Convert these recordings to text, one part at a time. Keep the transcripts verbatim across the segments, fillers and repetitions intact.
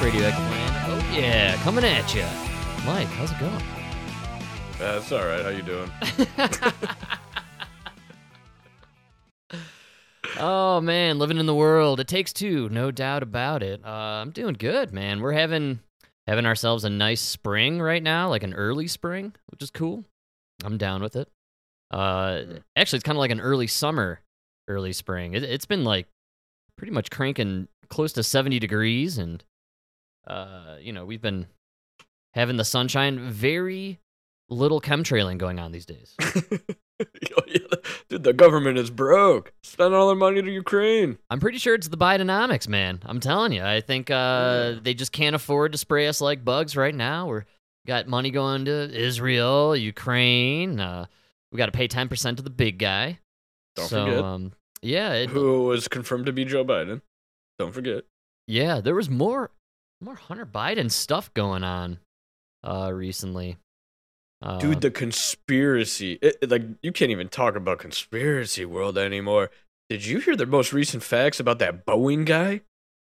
Radioactive Land. Oh yeah, coming at you. Mike, how's it going? That's all right. How you doing? Oh man, living in the world. It takes two, no doubt about it. Uh, I'm doing good, man. We're having having ourselves a nice spring right now, like an early spring, which is cool. I'm down with it. Uh, actually, it's kind of like an early summer, early spring. It, it's been like pretty much cranking close to seventy degrees, and uh, you know, we've been having the sunshine. Very little chemtrailing going on these days. Dude, the government is broke. Spend all their money to Ukraine. I'm pretty sure it's the Bidenomics, man. I'm telling you. I think uh, Yeah. they just can't afford to spray us like bugs right now. We're got money going to Israel, Ukraine. Uh, we got to pay ten percent to the big guy. Don't so, forget. Um, yeah, it, Who was confirmed to be Joe Biden. Don't forget. yeah. There was more, more Hunter Biden stuff going on uh, recently. Uh, Dude, the conspiracy. It, it- like, you can't even talk about conspiracy world anymore. Did you hear the most recent facts about that Boeing guy?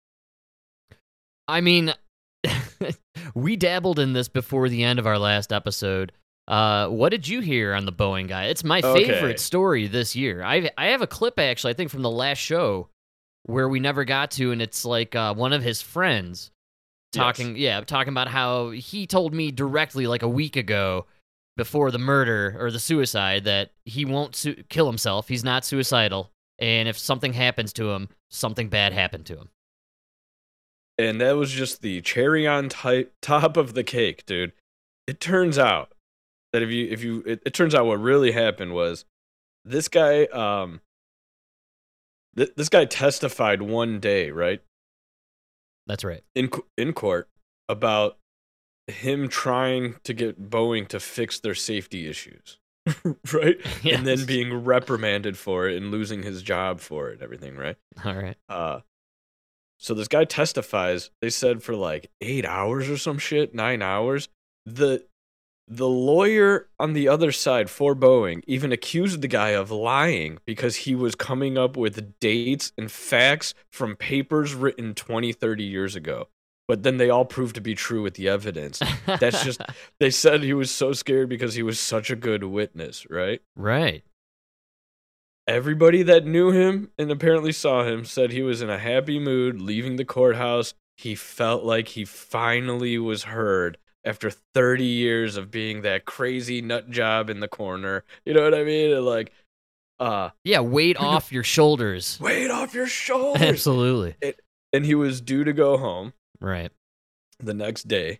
I mean, we dabbled in this before the end of our last episode. Uh, what did you hear on the Boeing guy? It's my Okay. favorite story this year. I I have a clip actually, I think from the last show where we never got to, and it's like uh, one of his friends talking, yeah, talking about how he told me directly like a week ago before the murder or the suicide that he won't su- kill himself. He's not suicidal, and if something happens to him, something bad happened to him. And that was just the cherry on ti- top of the cake, dude. It turns out that if you if you it, it turns out what really happened was this guy um th- this guy testified one day, right? That's right. In co- in court about him trying to get Boeing to fix their safety issues. Right? And then Yes. being reprimanded for it and losing his job for it and everything, right? All right. Uh So this guy testifies, they said for like eight hours or some shit, nine hours. The the lawyer on the other side for Boeing even accused the guy of lying because he was coming up with dates and facts from papers written twenty, thirty years ago. But then they all proved to be true with the evidence. That's just, they said he was so scared because he was such a good witness, right? right. Everybody that knew him and apparently saw him said he was in a happy mood leaving the courthouse. He felt like he finally was heard after thirty years of being that crazy nut job in the corner. You know what I mean? And like, uh, Yeah, weight off your shoulders. weight off your shoulders. Absolutely. And he was due to go home Right. the next day.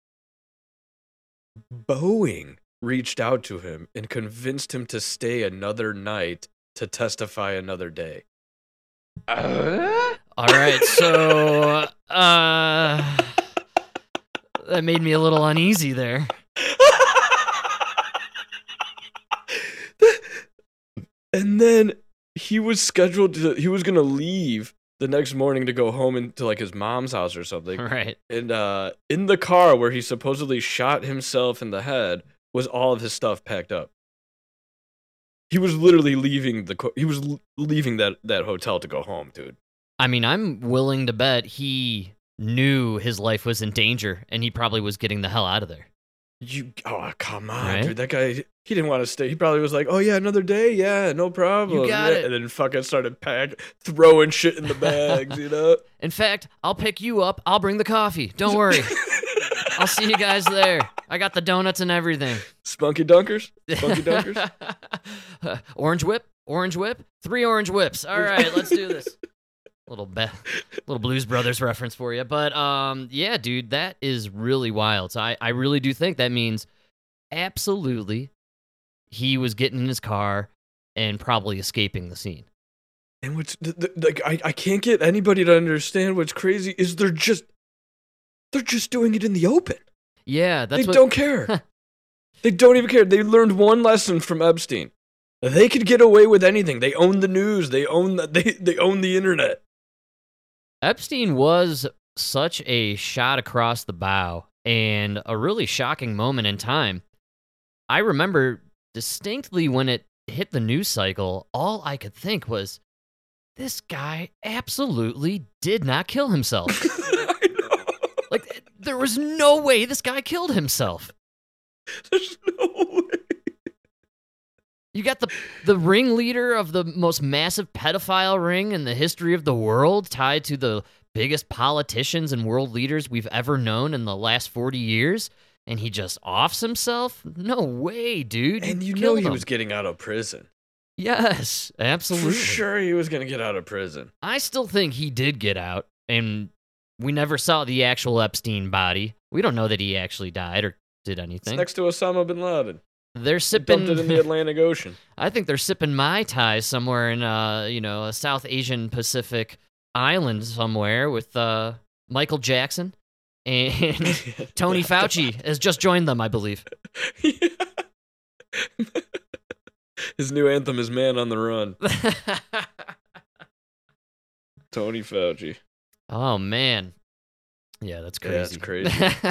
Boeing reached out to him and convinced him to stay another night to testify another day. All right, so uh that made me a little uneasy there. And then he was scheduled to, he was going to leave the next morning to go home into like his mom's house or something. Right. And uh, in the car where he supposedly shot himself in the head was all of his stuff packed up. He was literally leaving the, co- he was l- leaving that, that hotel to go home, dude. I mean, I'm willing to bet he knew his life was in danger and he probably was getting the hell out of there. You, oh, come on, Right? dude. That guy, he didn't want to stay. He probably was like, oh, yeah, another day. Yeah, no problem. You got Yeah. it. And then fucking started pack, throwing shit in the bags, you know? In fact, I'll pick you up. I'll bring the coffee. Don't worry. I'll see you guys there. I got the donuts and everything. Spunky Dunkers? Spunky Dunkers? Uh, orange whip, orange whip, three orange whips. All right, let's do this. Little be- little Blues Brothers reference for you, but um, yeah, dude, that is really wild. So I, I really do think that means absolutely he was getting in his car and probably escaping the scene. And what's th- th- like, I, I can't get anybody to understand what's crazy is they're just they're just doing it in the open. Yeah, that's they what. don't care. They don't even care. They learned one lesson from Epstein. They could get away with anything. They own the news. They own the, they they own the internet. Epstein was such a shot across the bow and a really shocking moment in time. I remember distinctly when it hit the news cycle, all I could think was, this guy absolutely did not kill himself. I know. Like, There was no way this guy killed himself. There's no way. You got the the ringleader of the most massive pedophile ring in the history of the world, tied to the biggest politicians and world leaders we've ever known in the last forty years, and he just offs himself? No way, dude. And you know killed he him. was getting out of prison. Yes, absolutely. For sure he was going to get out of prison. I still think he did get out, and we never saw the actual Epstein body. We don't know that he actually died or did anything. It's next to Osama bin Laden. They're He sipping. dumped it in the Atlantic Ocean. I think they're sipping Mai Tai somewhere in, uh, you know, a South Asian Pacific island somewhere with uh, Michael Jackson, and Tony Fauci has just joined them, I believe. Yeah. His new anthem is "Man on the Run." Tony Fauci. Oh man, yeah, that's crazy. Yeah, that's crazy.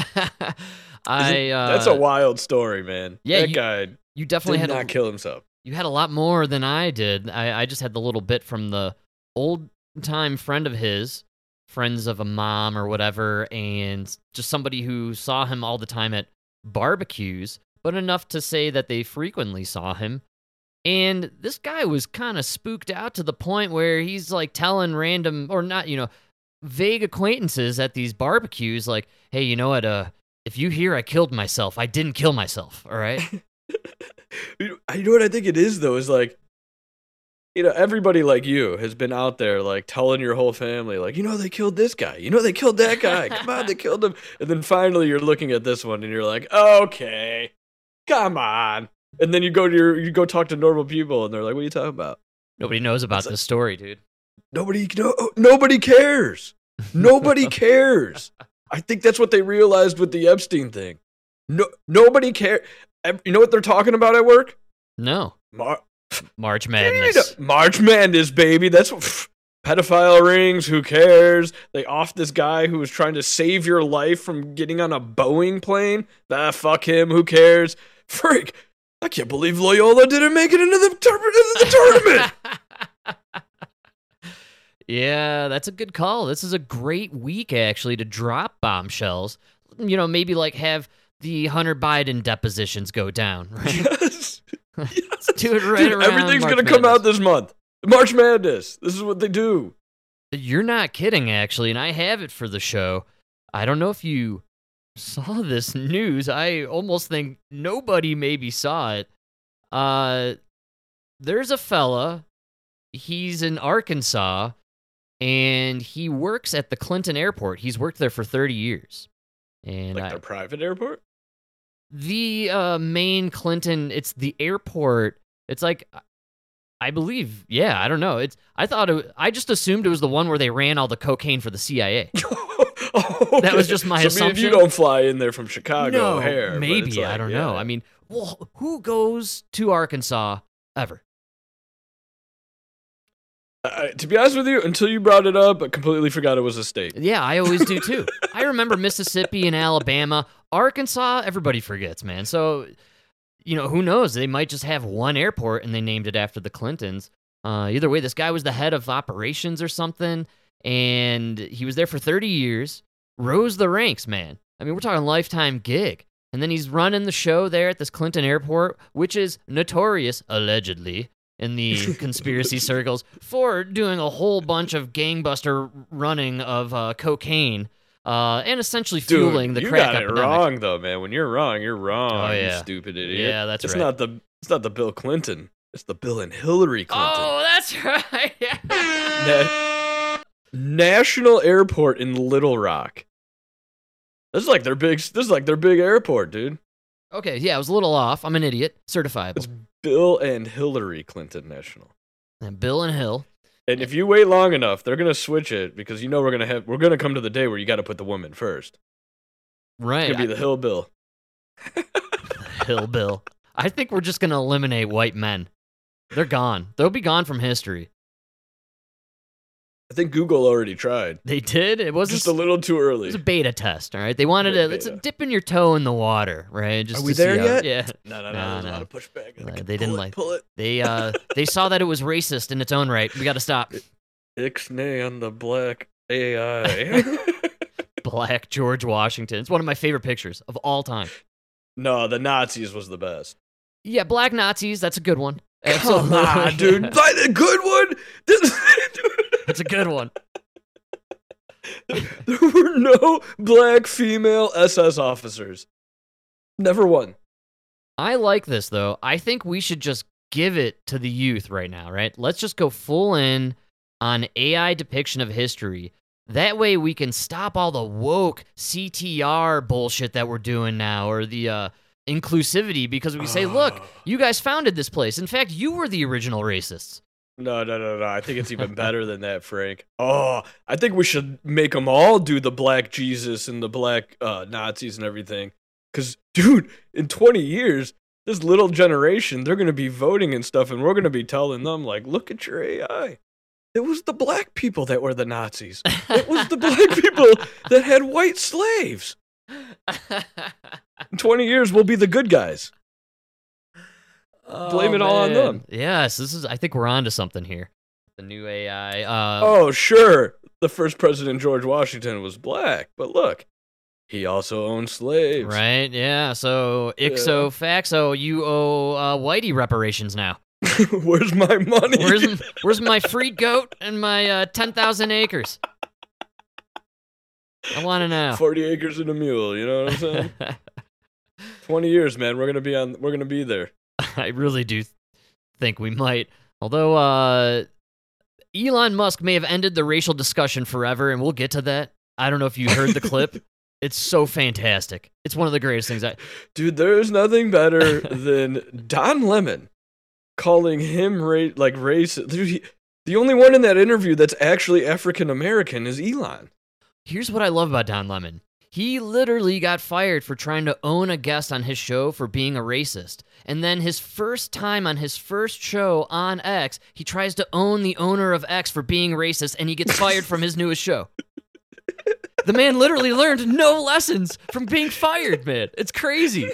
I uh, That's a wild story, man. yeah, that you- guy you definitely did had not a, kill himself. you had a lot more than I did. I, I just had the little bit from the old time friend of his, friends of a mom or whatever, and just somebody who saw him all the time at barbecues, but enough to say that they frequently saw him. And this guy was kind of spooked out to the point where he's like telling random, or not, you know, vague acquaintances at these barbecues, like, hey, you know what, uh, if you hear I killed myself, I didn't kill myself, all right? You know what I think it is though is like, you know, everybody like you has been out there like telling your whole family like, you know, they killed this guy, you know, they killed that guy, come on, they killed him, and then finally you're looking at this one and you're like, okay, come on, and then you go to your you go talk to normal people and they're like, what are you talking about? Nobody knows about It's like- this story, dude. Nobody, no, nobody cares. Nobody cares. I think that's what they realized with the Epstein thing. No, nobody cares. You know what they're talking about at work? No. Mar- March Madness. March Madness, baby. That's what, pff, pedophile rings. Who cares? They offed this guy who was trying to save your life from getting on a Boeing plane. Ah, fuck him. Who cares? Freak. I can't believe Loyola didn't make it into the, tur- into the tournament. Yeah, that's a good call. This is a great week, actually, to drop bombshells. You know, maybe like have the Hunter Biden depositions go down, right? Yes. Yes. Do it right Dude, around everything's March gonna come Madness. out this month. March Madness. This is what they do. You're not kidding, actually, and I have it for the show. I don't know if you saw this news. I almost think nobody maybe saw it. Uh, there's a fella. He's in Arkansas, and he works at the Clinton Airport. He's worked there for thirty years. And Like I, their private airport? the uh, main Clinton, it's the airport. It's like, I believe, yeah, I don't know. It's I thought it, I just assumed it was the one where they ran all the cocaine for the C I A. Oh, That was okay. just my so assumption. Me and you don't fly in there from Chicago no, O'Hare. but maybe it's I like, don't yeah. know. I mean, well, who goes to Arkansas ever? I, to be honest with you, until you brought it up, I completely forgot it was a state. Yeah, I always do too. I remember Mississippi and Alabama. Arkansas, everybody forgets, man. So, you know, who knows? They might just have one airport and they named it after the Clintons. Uh, either way, this guy was the head of operations or something, and he was there for thirty years, rose the ranks, man. I mean, we're talking lifetime gig. And then he's running the show there at this Clinton airport, which is notorious, allegedly, in the conspiracy circles for doing a whole bunch of gangbuster running of uh, cocaine uh, and essentially fueling Dude, the you crack got it epidemic. wrong though, man. When you're wrong, you're wrong. Oh, You yeah. stupid idiot. Yeah, that's it's right. not the it's not the Bill Clinton. It's the Bill and Hillary Clinton. Oh, that's right. Na- National Airport in Little Rock. This is like their big. This is like their big airport, dude. Okay, yeah, I was a little off. I'm an idiot. Certifiable. It's Bill and Hillary Clinton National. And Bill and Hill. And if you wait long enough, they're gonna switch it because you know we're gonna have we're gonna come to the day where you got to put the woman first. Right. It's gonna be the Hill Bill. Hill Bill. I think we're just going to eliminate white men. They're gone. They'll be gone from history. I think Google already tried. They did. It wasn't. Just a little too It early. was a beta test. All right. They wanted Beta. to. It's a dipping your toe in the water, right? Just Are we to see there how- yet? Yeah. No, no, no. No, There's no. a lot of pushback. Uh, Pull they didn't it, like- pull it. They uh they saw that it was racist in its own right. We got to stop. Ixnay on the black A I. black George Washington. It's one of my favorite pictures of all time. No, the Nazis was the best. Yeah, black Nazis. That's a good one. Come on, dude. Like the good one? This- That's a good one. There were no black female S S officers. Never one. I like this, though. I think we should just give it to the youth right now, right? Let's just go full in on A I depiction of history. That way we can stop all the woke C T R bullshit that we're doing now, or the uh, inclusivity, because we say, look, you guys founded this place. In fact, you were the original racists. No, no, no, no. I think it's even better than that, Frank. Oh, I think we should make them all do the black Jesus and the black uh, Nazis and everything. Because, dude, in twenty years, this little generation, they're going to be voting and stuff, and we're going to be telling them, like, look at your A I. It was the black people that were the Nazis. It was the black people that had white slaves. In twenty years, we'll be the good guys. Blame Oh, it all on man. them. Yes, this is. I think we're onto something here. The new A I. Uh, Oh, sure. The first president, George Washington, was black. But look, he also owned slaves. Right, yeah. So, ixo faxo, you owe uh, Whitey reparations now. Where's my money? Where's, where's my free goat and my uh, ten thousand acres? I want to know. forty acres and a mule, you know what I'm saying? twenty years, man. We're going to be on we're going to be there. I really do think we might. Although uh, Elon Musk may have ended the racial discussion forever, and we'll get to that. I don't know if you heard the clip. It's so fantastic. It's one of the greatest things I... Dude, there's nothing better than Don Lemon calling him ra- like racist. Dude, he, the only one in that interview that's actually African American is Elon. Here's what I love about Don Lemon. He literally got fired for trying to own a guest on his show for being a racist. And then his first time on his first show on X, he tries to own the owner of X for being racist, and he gets fired from his newest show. The man literally learned no lessons from being fired, man. It's crazy.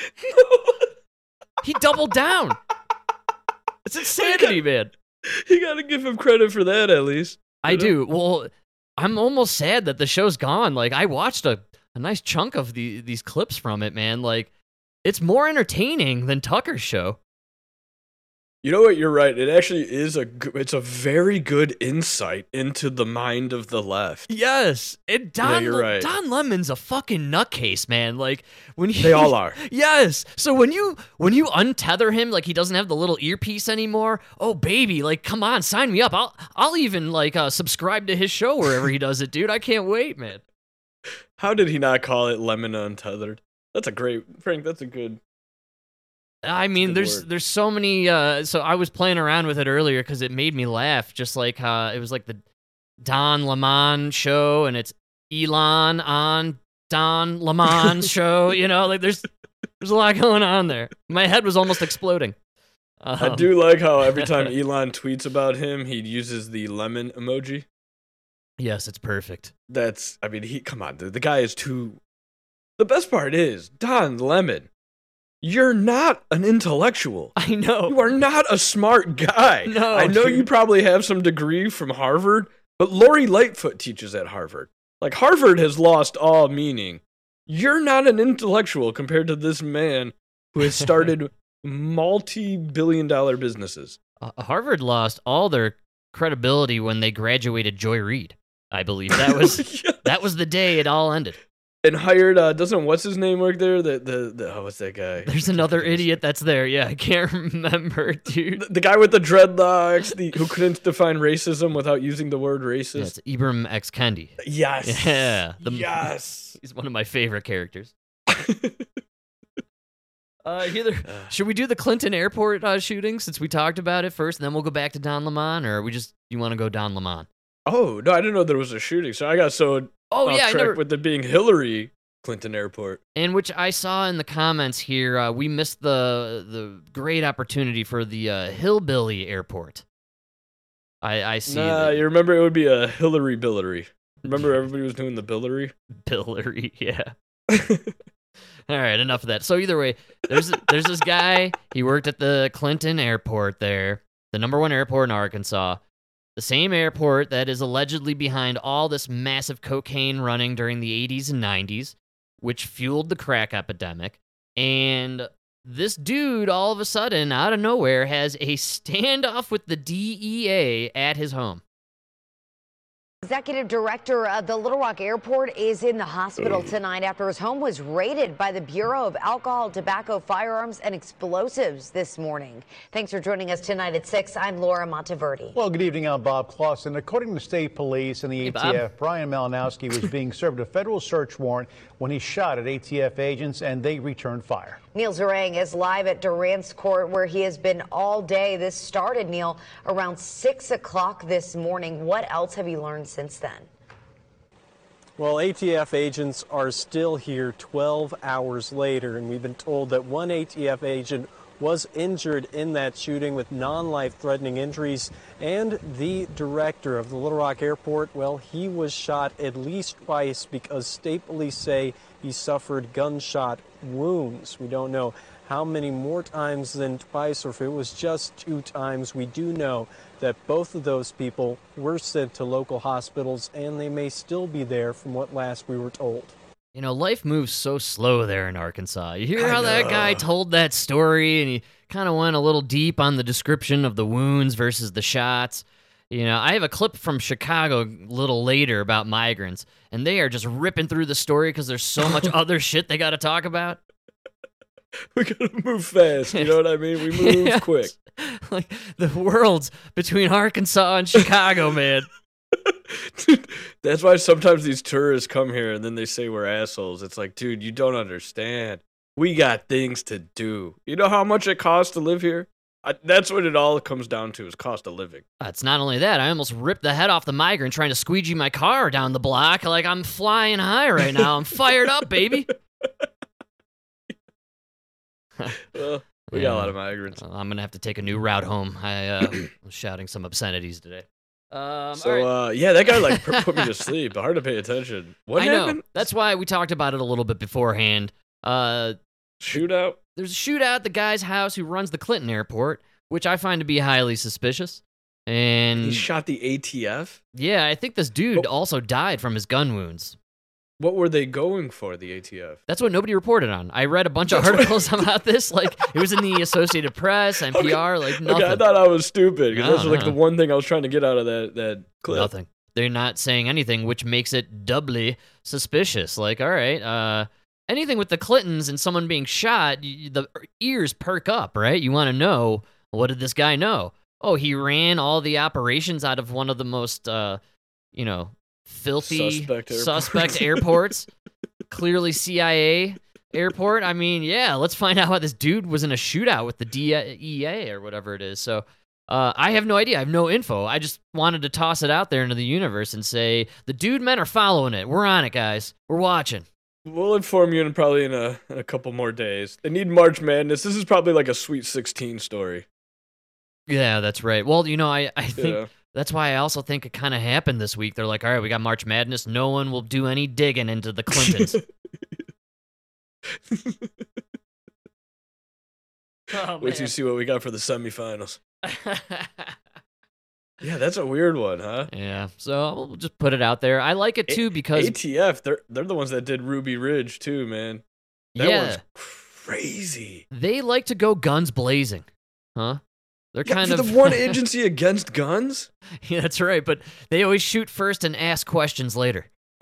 He doubled down. It's insanity, man. You got to give him credit for that, at least. I do. Well, I'm almost sad that the show's gone. Like, I watched a, a nice chunk of the, these clips from it, man. Like, it's more entertaining than Tucker's show. You know what? You're right. It actually is a. g- It's a very good insight into the mind of the left. Yes. And Don, Yeah, you're right. Don Lemon's a fucking nutcase, man. Like, when he, They all are. Yes. So when you when you untether him, like he doesn't have the little earpiece anymore. Oh baby, like come on, sign me up. I'll I'll even like uh, subscribe to his show wherever he does it, dude. I can't wait, man. How did he not call it Lemon Untethered? That's a great Frank. That's a good. I mean, good there's word. there's so many. Uh, so I was playing around with it earlier because it made me laugh. Just like uh, it was like the Don Lemon show, and it's Elon on Don Lemon's show. You know, like there's there's a lot going on there. My head was almost exploding. Um, I do like how every time Elon tweets about him, he uses the lemon emoji. Yes, it's perfect. That's. I mean, he. Come on, dude. The guy is too. The best part is Don Lemon. You're not an intellectual. I know. You are not a smart guy. No, I know dude. you probably have some degree from Harvard, but Lori Lightfoot teaches at Harvard. Like, Harvard has lost all meaning. You're not an intellectual compared to this man who has started multi-billion dollar businesses. Uh, Harvard lost all their credibility when they graduated Joy Reid. I believe that was Yeah. that was the day it all ended. And hired, uh, doesn't what's his name work there? The, the, the oh, what's that guy? There's another idiot that's there. Yeah, I can't remember, dude. The, the guy with the dreadlocks, the, who couldn't define racism without using the word Yeah, racist. it's Ibram X. Kendi. Yes. Yeah, the- yes. He's one of my favorite characters. Uh, either should we do the Clinton airport uh, shooting since we talked about it first, and then we'll go back to Don Lemon, or we just you want to go Don Lemon? Oh, no, I didn't know there was a shooting. So I got so Oh off yeah, I track never. with it being Hillary Clinton Airport. And which I saw in the comments here, uh, we missed the the great opportunity for the uh, Hillbilly Airport. I I see Nah, the you remember it would be a Hillary Billary. Remember everybody was doing the Billary? Billary, yeah. All right, enough of that. So either way, there's there's this guy. He worked at the Clinton Airport there, the number one airport in Arkansas. the same airport that is allegedly behind all this massive cocaine running during the eighties and nineties, which fueled the crack epidemic. And this dude, all of a sudden, out of nowhere, has a standoff with the D E A at his home. Executive director of the Little Rock Airport is in the hospital tonight after his home was raided by the Bureau of Alcohol, Tobacco, Firearms, and Explosives this morning. Thanks for joining us tonight at six. I'm Laura Monteverde. Well, good evening. I'm Bob Clausen. According to state police and the Hey, A T F, Bob. Brian Malinowski was being served a federal search warrant when he shot at A T F agents and they returned fire. Neil Zarang is live at Durant's Court, where he has been all day. This started, Neil, around six o'clock this morning. What else have you learned since then? Well, A T F agents are still here twelve hours later, and we've been told that one A T F agent was injured in that shooting with non-life-threatening injuries, and the director of the Little Rock Airport, well, he was shot at least twice because state police say he suffered gunshot wounds. We don't know how many more times than twice, or if it was just two times. We do know that both of those people were sent to local hospitals, and they may still be there from what last we were told. You know, life moves so slow there in Arkansas. You hear I how that know. guy told that story, and he kind of went a little deep on the description of the wounds versus the shots. You know, I have a clip from Chicago a little later about migrants, and they are just ripping through the story because there's so much other shit they got to talk about. We gotta move fast. You know what I mean? We move Yes. quick. Like, the worlds between Arkansas and Chicago, man. Dude, that's why sometimes these tourists come here and then they say we're assholes. It's like, dude, you don't understand. We got things to do. You know how much it costs to live here? I, that's what it all comes down to, is cost of living. Uh, It's not only that, I almost ripped the head off the migrant trying to squeegee my car down the block. Like, I'm flying high right now. I'm fired up, baby. Well, we got a lot of migrants. I'm going to have to take a new route home. I uh, was shouting some obscenities today. Um, So, all right. uh, yeah, that guy, like, put me to sleep. Hard to pay attention. What I know. happened? That's why we talked about it a little bit beforehand. Uh, Shootout? there's a shootout at the guy's house who runs the Clinton airport, which I find to be highly suspicious. And He shot the A T F? yeah, I think this dude Oh. also died from his gun wounds. What were they going for, the A T F? That's what nobody reported on. I read a bunch of That's what- articles about this. Like, it was in the Associated Press, N P R, like nothing. Okay, I thought I was stupid, because No, that's like no. the one thing I was trying to get out of that, that clip. Nothing. They're not saying anything, which makes it doubly suspicious. Like, all right, uh, anything with the Clintons and someone being shot, y the ears perk up, right? You want to know, what did this guy know? Oh, he ran all the operations out of one of the most, uh, you know, filthy Suspect airports. suspect airports. Clearly C I A airport. I mean, yeah, let's find out how this dude was in a shootout with the D E A or whatever it is. So uh, I have no idea. I have no info. I just wanted to toss it out there into the universe and say, the dude men are following it. We're on it, guys. We're watching. We'll inform you in probably in a, in a couple more days. They need March Madness. This is probably like a Sweet sixteen story. Yeah, that's right. Well, you know, I, I think Yeah. that's why I also think it kind of happened this week. They're like, all right, we got March Madness. No one will do any digging into the Clintons. Oh, Wait till you see what we got for the semifinals. Yeah, that's a weird one, huh? Yeah, so we'll just put it out there. I like it too because A T F, they're they're the ones that did Ruby Ridge too, man. That yeah, one's crazy. they like to go guns blazing, huh? They're Yeah, kind for of the one agency against guns. Yeah, that's right. But they always shoot first and ask questions later.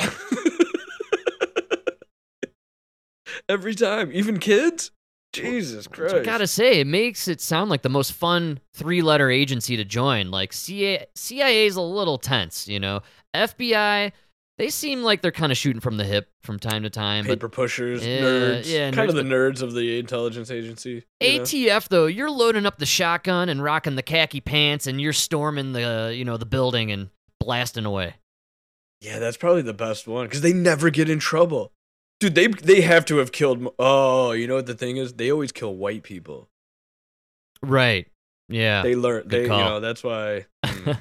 Every time, even kids. Jesus Christ! I gotta say, it makes it sound like the most fun three-letter agency to join. Like C I A, C I A is a little tense, you know. F B I, they seem like they're kind of shooting from the hip from time to time. Paper But pushers, Yeah, nerds, yeah, kind nerds, of the nerds of the intelligence agency. you know? A T F though, you're loading up the shotgun and rocking the khaki pants, and you're storming the you know the building and blasting away. Yeah, that's probably the best one because they never get in trouble. Dude, they they have to have killed. mo- Oh, you know what the thing is? They always kill white people. Right. Yeah. They learn. good They you call. know that's why. mm.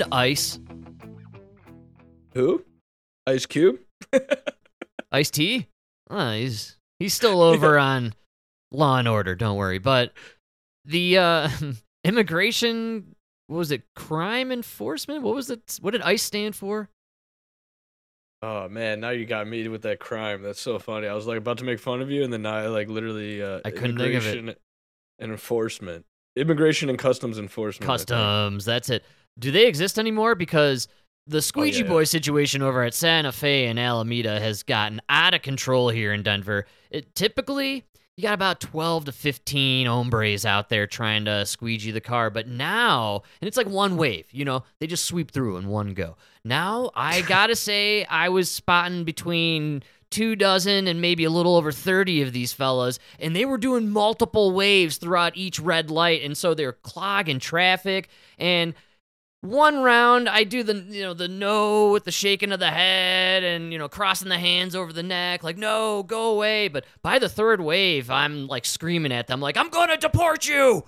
ICE? Who? Ice Cube? Ice-T? Oh, he's he's still over on Law and Order, don't worry. But the uh, immigration, what was it, crime enforcement? What was it? What did ICE stand for? Oh man, now you got me with that crime. That's so funny. I was like about to make fun of you, and then now I like literally uh, I couldn't think of it. immigration and enforcement, immigration and customs enforcement. I think. Customs, that's it. Do they exist anymore? Because the Squeegee yeah. Boy situation over at Santa Fe and Alameda has gotten out of control here in Denver. It typically, you got about twelve to fifteen hombres out there trying to squeegee the car, but now, and it's like one wave, you know, they just sweep through in one go. Now, I gotta say, I was spotting between two dozen and maybe a little over thirty of these fellas, and they were doing multiple waves throughout each red light, and so they're clogging traffic, and one round, I do the, you know, the no with the shaking of the head and, you know, crossing the hands over the neck, like, no, go away. But by the third wave, I'm, like, screaming at them, like, I'm going to deport you!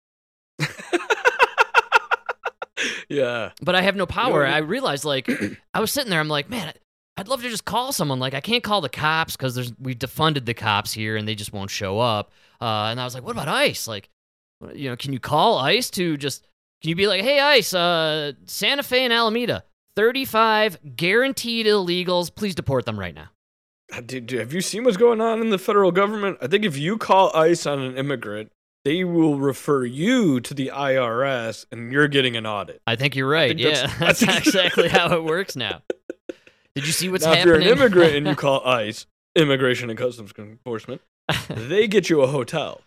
Yeah. But I have no power. You know, I realized, like, I was sitting there, I'm like, man, I'd love to just call someone. Like, I can't call the cops because there's we defunded the cops here and they just won't show up. Uh, and I was like, what about ICE? Like, you know, can you call ICE to just... Can you be like, hey, ICE, uh, Santa Fe and Alameda, thirty-five guaranteed illegals. Please deport them right now. Dude, dude, have you seen what's going on in the federal government? I think if you call ICE on an immigrant, they will refer you to the I R S, and you're getting an audit. I think you're right. think Yeah, that's- that's exactly how it works now. Did you see what's now, happening? if you're an immigrant and you call ICE, Immigration and Customs Enforcement, they get you a hotel.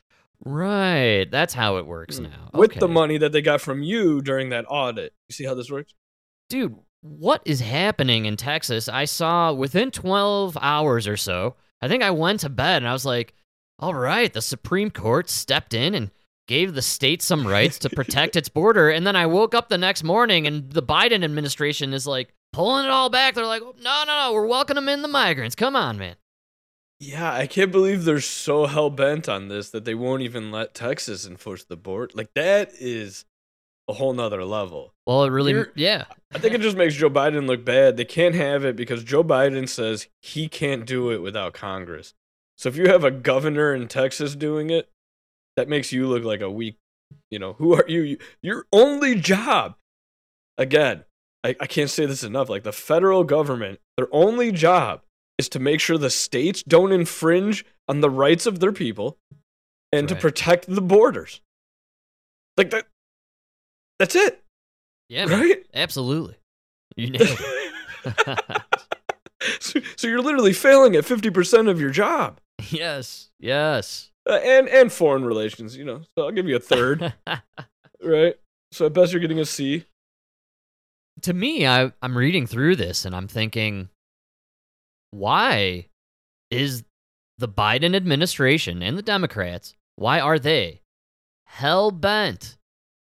Right, that's how it works now. With Okay. the money that they got from you during that audit. You see how this works? Dude, what is happening in Texas? I saw within twelve hours or so, I think I went to bed and I was like, all right, the Supreme Court stepped in and gave the state some rights to protect its border. And then I woke up the next morning and the Biden administration is like pulling it all back. They're like, no, no, no, we're welcoming in the migrants. Come on, man. Yeah, I can't believe they're so hell-bent on this that they won't even let Texas enforce the border. Like, that is a whole nother level. Well, it really, You're- yeah. I think it just makes Joe Biden look bad. They can't have it because Joe Biden says he can't do it without Congress. So if you have a governor in Texas doing it, that makes you look like a weak, you know, who are you? Your only job, again, I, I can't say this enough, like the federal government, their only job is to make sure the states don't infringe on the rights of their people and to Right. protect the borders. Like that, that's it, Yeah, man. right? Absolutely. You nailed it. so, so you're literally failing at fifty percent of your job. Yes, yes. Uh, and and foreign relations, you know. So I'll give you a third, right? So at best you're getting a C. To me, I, I'm reading through this and I'm thinking, why is the Biden administration and the Democrats, why are they hell-bent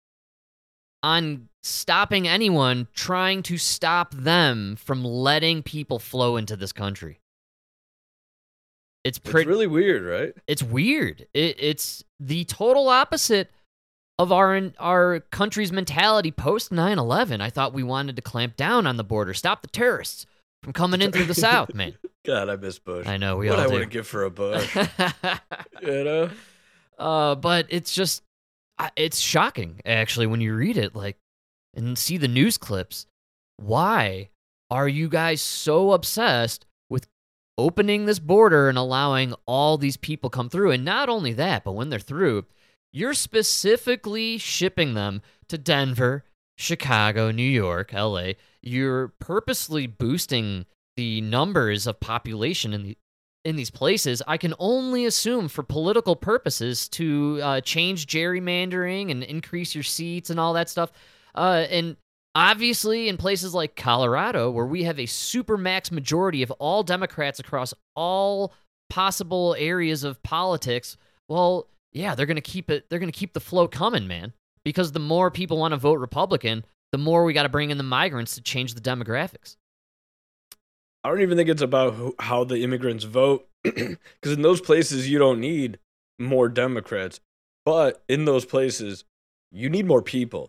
on stopping anyone trying to stop them from letting people flow into this country? It's It's pretty really weird, right? it's weird. It, it's the total opposite of our our country's mentality post nine eleven. I thought we wanted to clamp down on the border, stop the terrorists from coming in through the South, man. God, I miss Bush. I know, we what all I do. wouldn't give for a Bush, you know? uh, but it's just, I- it's shocking, actually, when you read it, like, and see the news clips. Why are you guys so obsessed with opening this border and allowing all these people come through? And not only that, but when they're through, you're specifically shipping them to Denver, Chicago, New York, L A. You're purposely boosting the numbers of population in the in these places. I can only assume for political purposes to uh, change gerrymandering and increase your seats and all that stuff. Uh, and obviously, in places like Colorado, where we have a supermax majority of all Democrats across all possible areas of politics, well, yeah, they're gonna keep it. They're gonna keep the flow coming, man. Because the more people want to vote Republican, the more we got to bring in the migrants to change the demographics. I don't even think it's about who, how the immigrants vote, because in those places you don't need more Democrats, but in those places you need more people.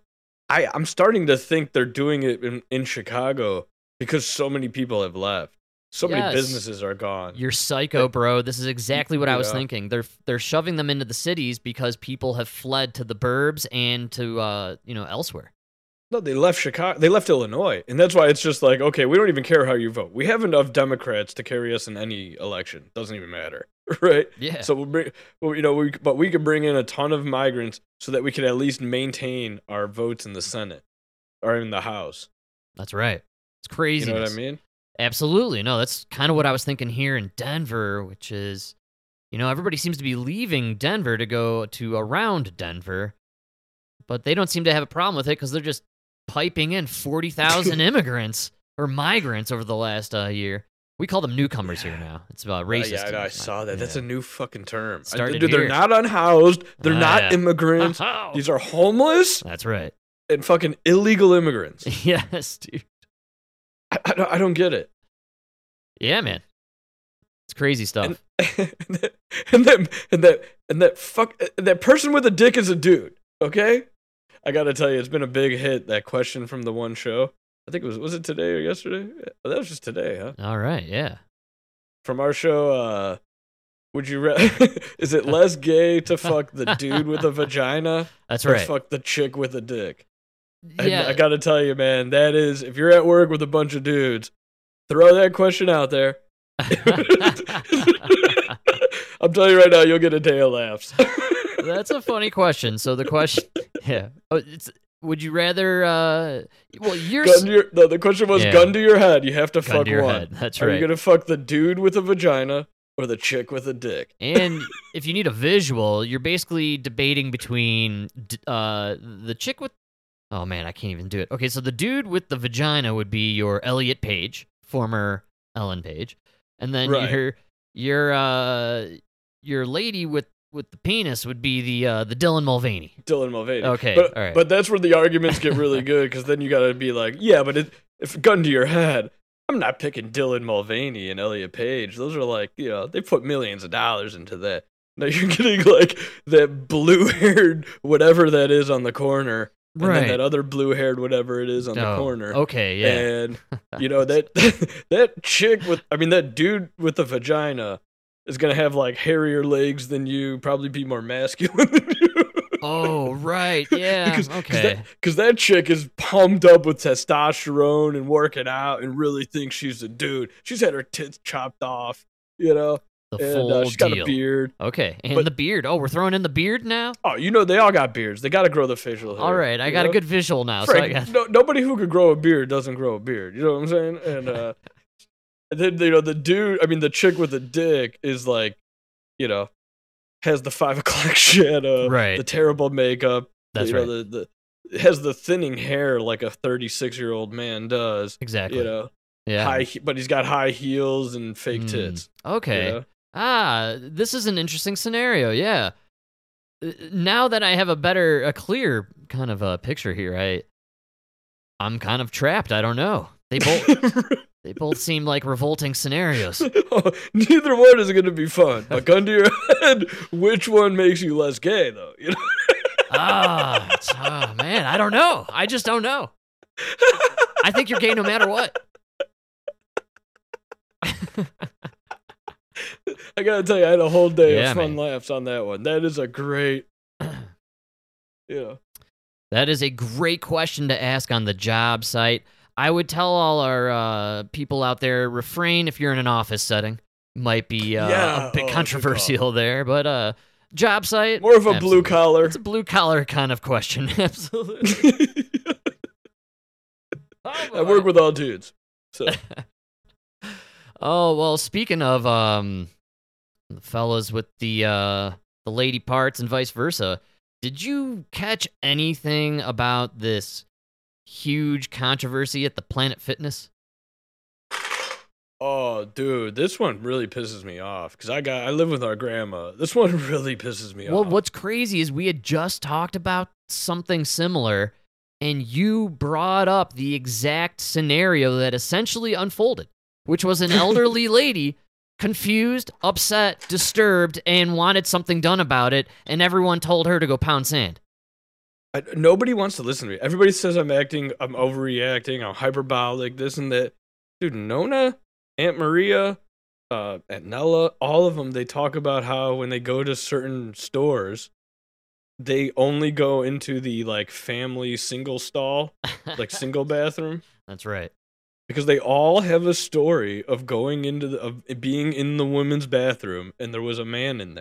I I'm starting to think they're doing it in, in Chicago because so many people have left. So Yes. many businesses are gone. You're psycho, bro. This is exactly what I was Yeah. thinking. They're they're shoving them into the cities because people have fled to the burbs and to uh, you know, elsewhere. No, they left Chicago. They left Illinois, and that's why it's just like, okay, we don't even care how you vote. We have enough Democrats to carry us in any election. Doesn't even matter, right? Yeah. So we'll bring, well, you know, we but we could bring in a ton of migrants so that we could at least maintain our votes in the Senate or in the House. That's right. It's crazy. You know what I mean? Absolutely. No, that's kind of what I was thinking here in Denver, which is, you know, everybody seems to be leaving Denver to go to around Denver, but they don't seem to have a problem with it because they're just piping in forty thousand immigrants or migrants over the last uh, year. We call them newcomers here now. It's uh, Uh, racist. yeah, I, know, I Yeah. saw that. That's a new fucking term. I- Started dude, they're here. not unhoused. They're Ah, not yeah. immigrants. Oh. These are homeless That's right. and fucking illegal immigrants. Yes, dude. I, I, don't, I don't get it. Yeah, man. It's crazy stuff. and that and that and that and that fuck that person with a dick is a dude. Okay, I gotta tell you, it's been a big hit. That question from the one show. I think it was was it today or yesterday? Oh, that was just today, huh? All right. Yeah. From our show. Uh, would you? Re- is it less gay to fuck the dude with a vagina That's or right. fuck the chick with a dick? Yeah. I, I gotta tell you, man. That is, if you're at work with a bunch of dudes, throw that question out there. I'm telling you right now, you'll get a day of laughs. That's a funny question. So the question, yeah, oh, it's would you rather? Uh, well, you're gun to your, no, the question was Yeah. gun to your head. You have to Gun fuck to your one. head. That's Are right. you gonna fuck the dude with a vagina or the chick with a dick? And if you need a visual, you're basically debating between d- uh, the chick with. Oh man, I can't even do it. Okay, so the dude with the vagina would be your Elliot Page, former Ellen Page, and then Right. your your uh your lady with with the penis would be the uh, the Dylan Mulvaney. Dylan Mulvaney. Okay, but, all right. but that's where the arguments get really good because then you gotta be like, yeah, but it, if gun to your head, I'm not picking Dylan Mulvaney and Elliot Page. Those are like, you know, they put millions of dollars into that. Now you're getting like that blue-haired whatever that is on the corner. And Right. then that other blue-haired whatever it is on the Oh, corner. Okay, yeah. And you know that that chick with, I mean, that dude with the vagina is gonna have like hairier legs than you, probably be more masculine than you. Oh, right. Yeah. because, okay. that, cause that chick is pumped up with testosterone and working out and really thinks she's a dude. She's had her tits chopped off, you know, the and full uh, she's got deal. a beard. Okay, and But- the beard. Oh, we're throwing in the beard now. Oh, you know, they all got beards. They got to grow the facial hair. All right, I you got know? a good visual now. So I Frank, got. no, nobody who could grow a beard doesn't grow a beard. You know what I'm saying? And uh, and then you know the dude. I mean, the chick with the dick is like, you know, has the five o'clock shadow, Right. the terrible makeup. That's you right. know, the the has the thinning hair like a thirty-six year old man does. Exactly. You know, yeah. high, he- but he's got high heels and fake Mm, tits. Okay. You know? Ah, this is an interesting scenario. Yeah. Uh, Now that I have a better, a clear kind of a picture here, I, I'm kind of trapped. I don't know. They both, they both seem like revolting scenarios. Oh, neither one is going to be fun. But gun to your head, which one makes you less gay, though? You know? Ah, it's- ah, man, I don't know. I just don't know. I think you're gay no matter what. I gotta tell you, I had a whole day Yeah, of fun man. laughs on that one. That is a great, you know. That is a great question to ask on the job site. I would tell all our uh, people out there, refrain if you're in an office setting. Might be uh, Yeah, a bit oh, good controversial there, but uh, job site. More of a blue absolutely. collar. It's a blue collar kind of question. Absolutely. Oh, I work with all dudes. So Oh, well, speaking of um, the fellas with the uh, the lady parts and vice versa, did you catch anything about this huge controversy at the Planet Fitness? Oh, dude, this one really pisses me off because I got I live with our grandma. This one really pisses me Well, off. what's crazy is we had just talked about something similar, and you brought up the exact scenario that essentially unfolded, which was an elderly lady confused, upset, disturbed, and wanted something done about it, and everyone told her to go pound sand. I, nobody wants to listen to me. Everybody says I'm acting, I'm overreacting, I'm hyperbolic, this and that. Dude, Nona, Aunt Maria, uh, Aunt Nella, all of them, they talk about how when they go to certain stores, they only go into the like family single stall, like single bathroom. That's right. Because they all have a story of going into the, of being in the women's bathroom and there was a man in there.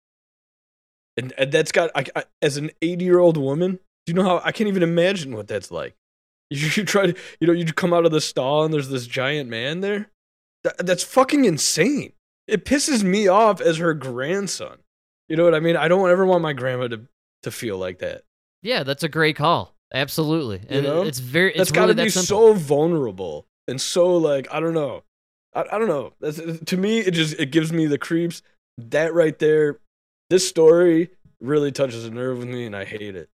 And, and that's got, I, I, as an eighty-year-old woman, do you know how, I can't even imagine what that's like. You, you try to, you know, you come out of the stall and there's this giant man there. That, that's fucking insane. It pisses me off as her grandson. You know what I mean? I don't ever want my grandma to, to feel like that. Yeah, that's a great call. Absolutely. And you know? it's very, it's that's really gotta be that simple. so vulnerable and so like, I don't know. I, I don't know. That's, to me, it just, it gives me the creeps. That right there, this story really touches a nerve with me, and I hate it.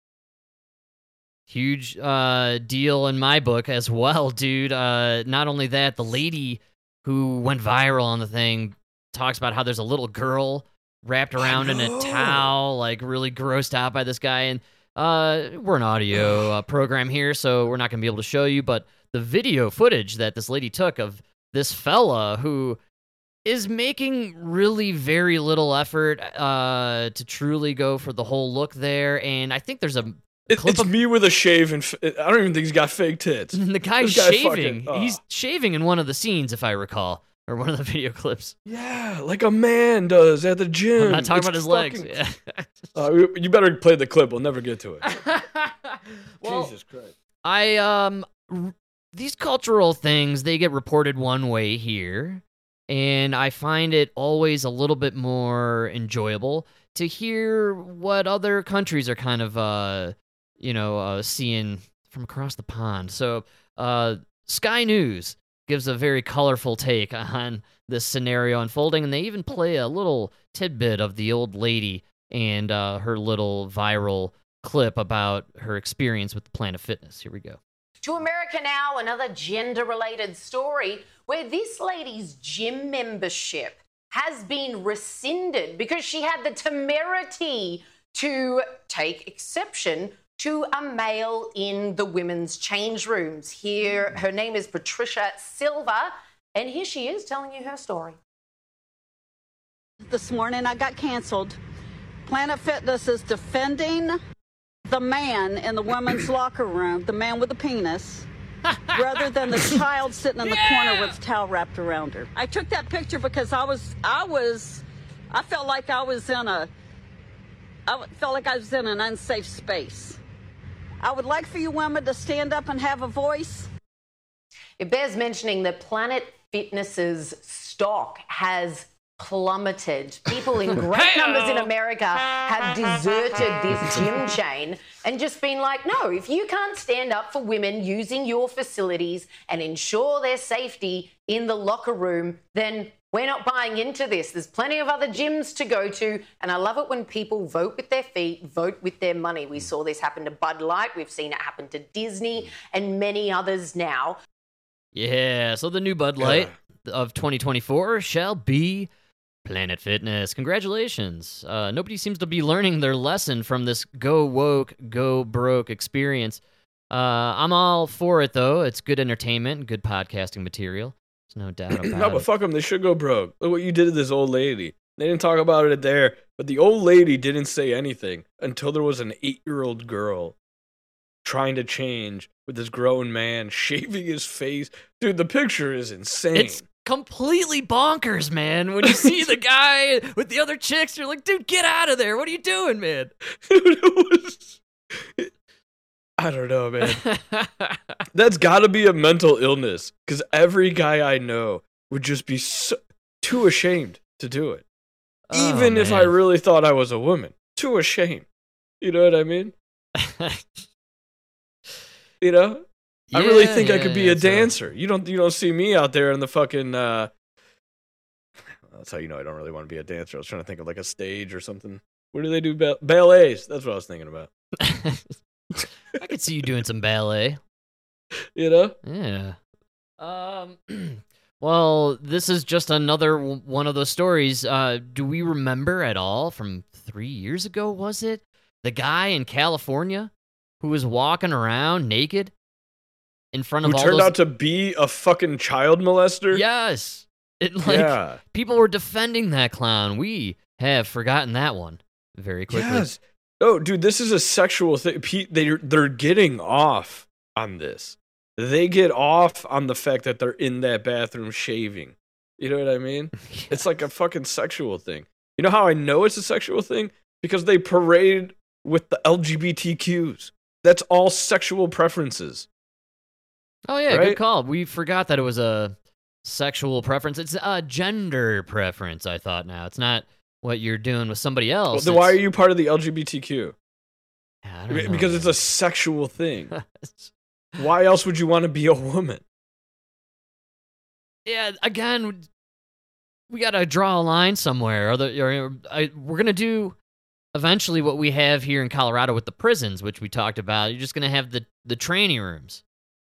Huge uh, deal in my book as well, dude. Uh, not only that, the lady who went viral on the thing talks about how there's a little girl wrapped around in a towel, like really grossed out by this guy. And uh, we're an audio uh, program here, so we're not going to be able to show you, but the video footage that this lady took of this fella who is making really very little effort uh, to truly go for the whole look there, and I think there's a it, clip it's of me with a shave, and f- I don't even think he's got fake tits. the guy's This guy shaving. fucking- oh. He's shaving in one of the scenes, if I recall, or one of the video clips. Yeah, like a man does at the gym. I'm not talking It's about his fucking- legs. Uh, you- you better play the clip. We'll never get to it. Well, Jesus Christ. I um r- these cultural things, they get reported one way here. And I find it always a little bit more enjoyable to hear what other countries are kind of, uh, you know, uh, seeing from across the pond. So, uh, Sky News gives a very colorful take on this scenario unfolding, and they even play a little tidbit of the old lady and uh, her little viral clip about her experience with the Planet Fitness. Here we go. To America now, another gender-related story where this lady's gym membership has been rescinded because she had the temerity to take exception to a male in the women's change rooms. Here, her name is Patricia Silva, and here she is telling you her story. This morning I got canceled. Planet Fitness is defending the man in the women's locker room, the man with the penis, rather than the child sitting in the yeah! corner with a towel wrapped around her. I took that picture because I was, I was, I felt like I was in a, I felt like I was in an unsafe space. I would like for you women to stand up and have a voice. It bears mentioning that Planet Fitness's stock has plummeted. People in great numbers in America have deserted this gym chain and just been like, no, if you can't stand up for women using your facilities and ensure their safety in the locker room, then we're not buying into this. There's plenty of other gyms to go to, and I love it when people vote with their feet, vote with their money. We saw this happen to Bud Light. We've seen it happen to Disney and many others now. Yeah, so the new Bud Light yeah. of twenty twenty-four shall be Planet Fitness. Congratulations. Uh, nobody seems to be learning their lesson from this go woke, go broke experience. Uh, I'm all for it, though. It's good entertainment, good podcasting material. There's no doubt about it. No, but fuck them. They should go broke. Look what you did to this old lady. They didn't talk about it there, but the old lady didn't say anything until there was an eight-year-old girl trying to change with this grown man shaving his face. Dude, the picture is insane. It's completely bonkers, man. When you see the guy with the other chicks, you're like, dude, get out of there. What are you doing, man? Dude, it was... I don't know, man. That's got to be a mental illness, because every guy I know would just be so, too ashamed to do it. Oh, Even if man. I really thought I was a woman. Too ashamed. You know what I mean? You know? Yeah, I really think yeah, I could be yeah, a so- dancer. You don't you don't see me out there in the fucking uh that's how you know I don't really want to be a dancer. I was trying to think of like a stage or something. What do they do? Ba- ballets. That's what I was thinking about. I could see you doing some ballet. You know? Yeah. Um. Well, this is just another w- one of those stories. Uh, do we remember at all from three years ago? Was it the guy in California who was walking around naked in front of Who all turned those... out to be a fucking child molester? Yes. It, like, yeah. people were defending that clown. We have forgotten that one very quickly. Yes. Oh, dude, this is a sexual thing. They're, they're getting off on this. They get off on the fact that they're in that bathroom shaving. You know what I mean? Yes. It's like a fucking sexual thing. You know how I know it's a sexual thing? Because they parade with the L G B T Qs. That's all sexual preferences. Oh, yeah, right? good call. We forgot that it was a sexual preference. It's a gender preference, I thought now. It's not what you're doing with somebody else. Well, then why are you part of the L G B T Q? I don't know, Because man. it's a sexual thing. Why else would you want to be a woman? Yeah, again, we got to draw a line somewhere. Or the, or, I, we're going to do eventually what we have here in Colorado with the prisons, which we talked about. You're just going to have the, the training rooms.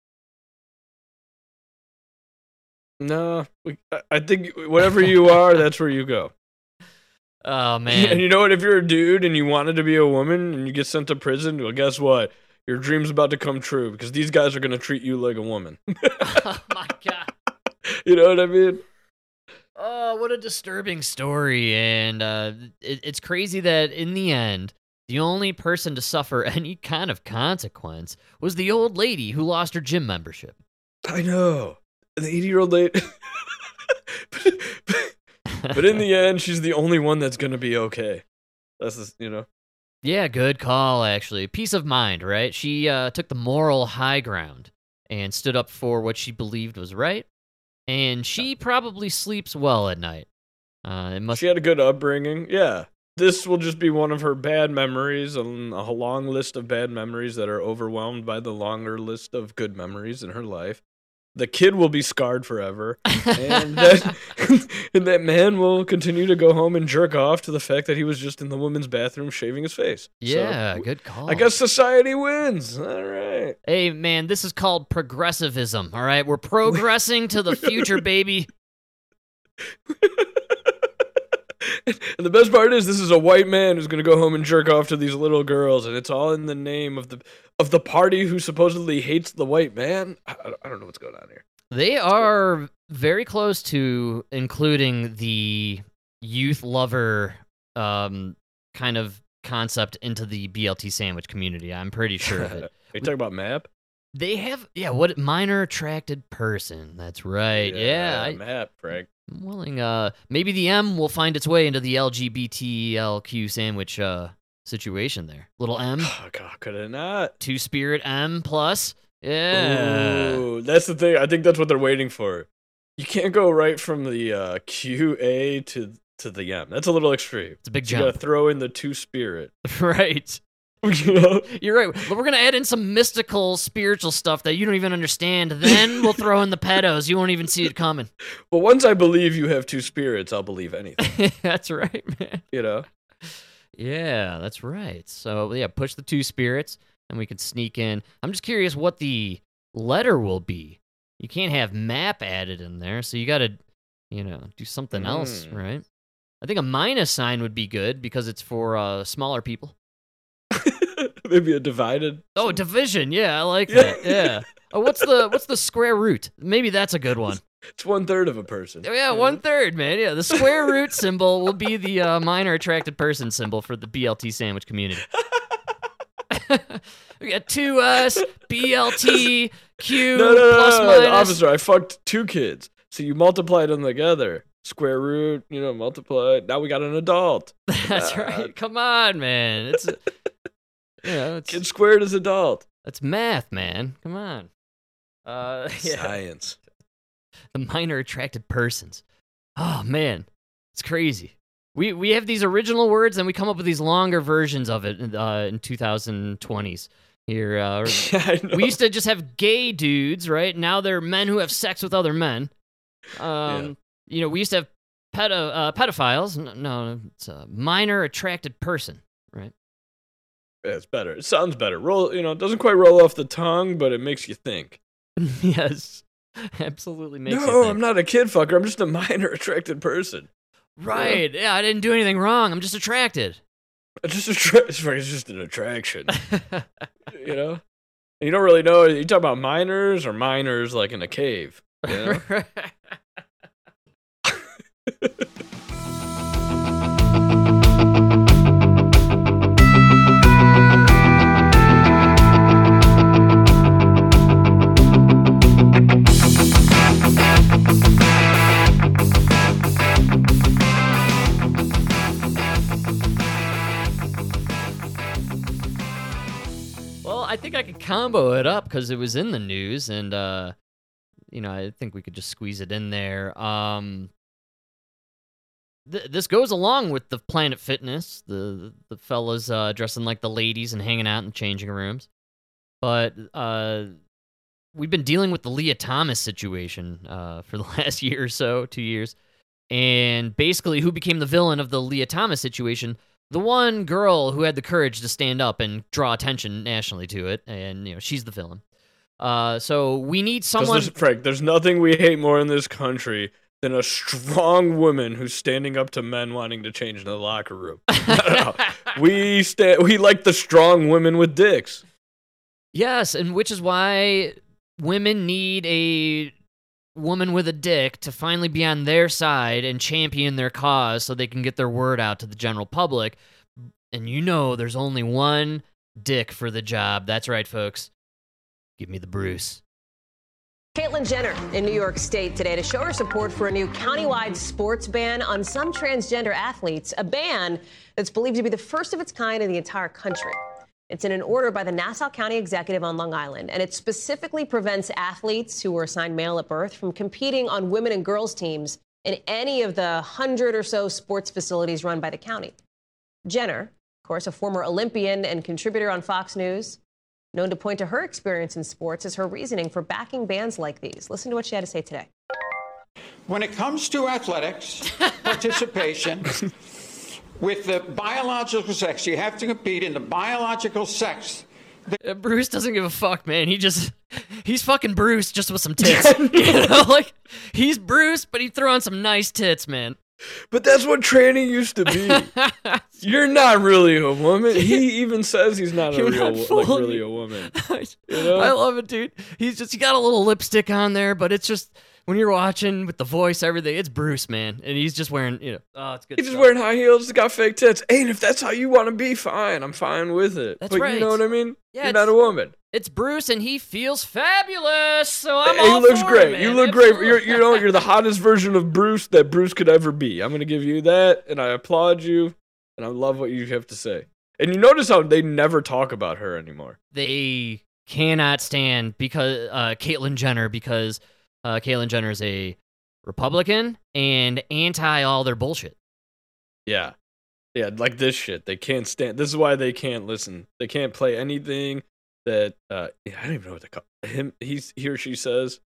No, we, I- I think whatever you are, that's where you go. Oh, man. And you know what? If you're a dude and you wanted to be a woman and you get sent to prison, well, guess what? Your dream's about to come true because these guys are going to treat you like a woman. Oh, my God. You know what I mean? Oh, what a disturbing story. And uh, it, it's crazy that in the end, the only person to suffer any kind of consequence was the old lady who lost her gym membership. I know. The eighty-year-old lady. but, but in the end, she's the only one that's going to be okay. That's, just, you know. Yeah, good call, actually. Peace of mind, right? She uh, took the moral high ground and stood up for what she believed was right. And she probably sleeps well at night. Uh, it must. She had a good upbringing. Yeah. This will just be one of her bad memories on a long list of bad memories that are overwhelmed by the longer list of good memories in her life. The kid will be scarred forever. And that, and that man will continue to go home and jerk off to the fact that he was just in the woman's bathroom shaving his face. Yeah, So, good call. I guess society wins. All right. Hey, man, this is called progressivism, all right? We're progressing to the future, baby. And the best part is this is a white man who's going to go home and jerk off to these little girls, and it's all in the name of the of the party who supposedly hates the white man. I, I don't know what's going on here. They are very close to including the youth lover um, kind of concept into the B L T sandwich community. I'm pretty sure of it. Are you talking about MAP? They have, yeah, what minor attracted person. That's right. Yeah, I, MAP, Frank. I'm willing. Uh, maybe the M will find its way into the L G B T L Q sandwich uh, situation there. Little M, Oh God, could it not? two spirit M plus. Yeah. Ooh, that's the thing. I think that's what they're waiting for. You can't go right from the uh, Q A to to the M. That's a little extreme. It's a big You gotta jump. throw in the two spirit. Right. You know? You're right. But we're going to add in some mystical, spiritual stuff that you don't even understand. Then we'll throw in the pedos. You won't even see it coming. But once I believe you have two spirits, I'll believe anything. That's right, man. You know? Yeah, that's right. So, yeah, push the two spirits, and we can sneak in. I'm just curious what the letter will be. You can't have map added in there, so you got to, you know, do something else, Mm. right? I think a minus sign would be good because it's for uh, smaller people. Maybe a divided. Oh, division. Yeah, I like Yeah. that. Yeah. Oh, what's the what's the square root? Maybe that's a good one. It's one third of a person. Oh, yeah, one third, man. Yeah, the square root symbol will be the uh, minor attracted person symbol for the B L T sandwich community. We got two us, B L T, Q, No, no, no, plus no, no, minus. officer. I fucked two kids, so you multiplied them together. Square root, you know, multiply. Now we got an adult. That's God. right. Come on, man. It's you know, it's Kid squared is adult. it's math, man. Come on. Uh, yeah. Science. The minor attracted persons. Oh man, it's crazy. We we have these original words, and we come up with these longer versions of it uh, in two thousand twenties. Here, uh, Yeah, I know. we used to just have gay dudes, right? Now they're men who have sex with other men. Um, Yeah. You know, we used to have pedo uh, pedophiles. No, no, it's a minor attracted person, right? Yeah, it's better. It sounds better. Roll, you know, it doesn't quite roll off the tongue, but it makes you think. Yes, absolutely makes you no, think. I'm not a kid fucker. I'm just a minor attracted person. Right? Yeah, I didn't do anything wrong. I'm just attracted. It's just a tra- it's like- it's just an attraction, you know. And you don't really know. You talk about minors or minors like in a cave, you know? Well, I think I could combo it up because it was in the news, and uh, you know, I think we could just squeeze it in there. Um, th- this goes along with the Planet Fitness, the the fellas uh, dressing like the ladies and hanging out in changing rooms, but uh, we've been dealing with the Leah Thomas situation uh, for the last year or so, two years, and basically, who became the villain of the Leah Thomas situation? The one girl who had the courage to stand up and draw attention nationally to it, and you know she's the villain. Uh, so we need someone. There's, Frank, there's nothing we hate more in this country than a strong woman who's standing up to men wanting to change in the locker room. No, no, no. We sta- We like the strong women with dicks. Yes, and which is why women need a woman with a dick to finally be on their side and champion their cause so they can get their word out to the general public. And you know there's only one dick for the job. That's right, folks. Give me the Bruce. Caitlyn Jenner in New York State today to show her support for a new countywide sports ban on some transgender athletes, a ban that's believed to be the first of its kind in the entire country. It's in an order by the Nassau County Executive on Long Island, and it specifically prevents athletes who were assigned male at birth from competing on women and girls teams in any of the hundred or so sports facilities run by the county. Jenner, of course, a former Olympian and contributor on Fox News, known to point to her experience in sports as her reasoning for backing bans like these. Listen to what she had to say today. When it comes to athletics, participation, with the biological sex, you have to compete in the biological sex. Uh, Bruce doesn't give a fuck, man. He just, he's fucking Bruce just with some tits. You know, like, he's Bruce, but he threw on some nice tits, man. But that's what training used to be. You're not really a woman. He even says he's not a You're real, not like fooling really me. a woman. I, You know? I love it, dude. He's just, he got a little lipstick on there, but it's just, when you're watching with the voice, everything, it's Bruce, man. And he's just wearing, you know, oh, it's good He's just stuff. wearing high heels. He's got fake tits. Hey, and if that's how you want to be, fine. I'm fine with it. That's but right. you know what I mean? Yeah, You're it's- not a woman. It's Bruce, and he feels fabulous, so I'm Hey, all he looks for great. it, You man. look great. Absolutely. You're, you know, you're the hottest version of Bruce that Bruce could ever be. I'm gonna give you that, and I applaud you, and I love what you have to say. And you notice how they never talk about her anymore. They cannot stand because uh, Caitlyn Jenner, because uh, Caitlyn Jenner is a Republican and anti all their bullshit. Yeah, yeah, like this shit. They can't stand. This is why they can't listen. They can't play anything that uh, I don't even know what to call him. He's he or she says.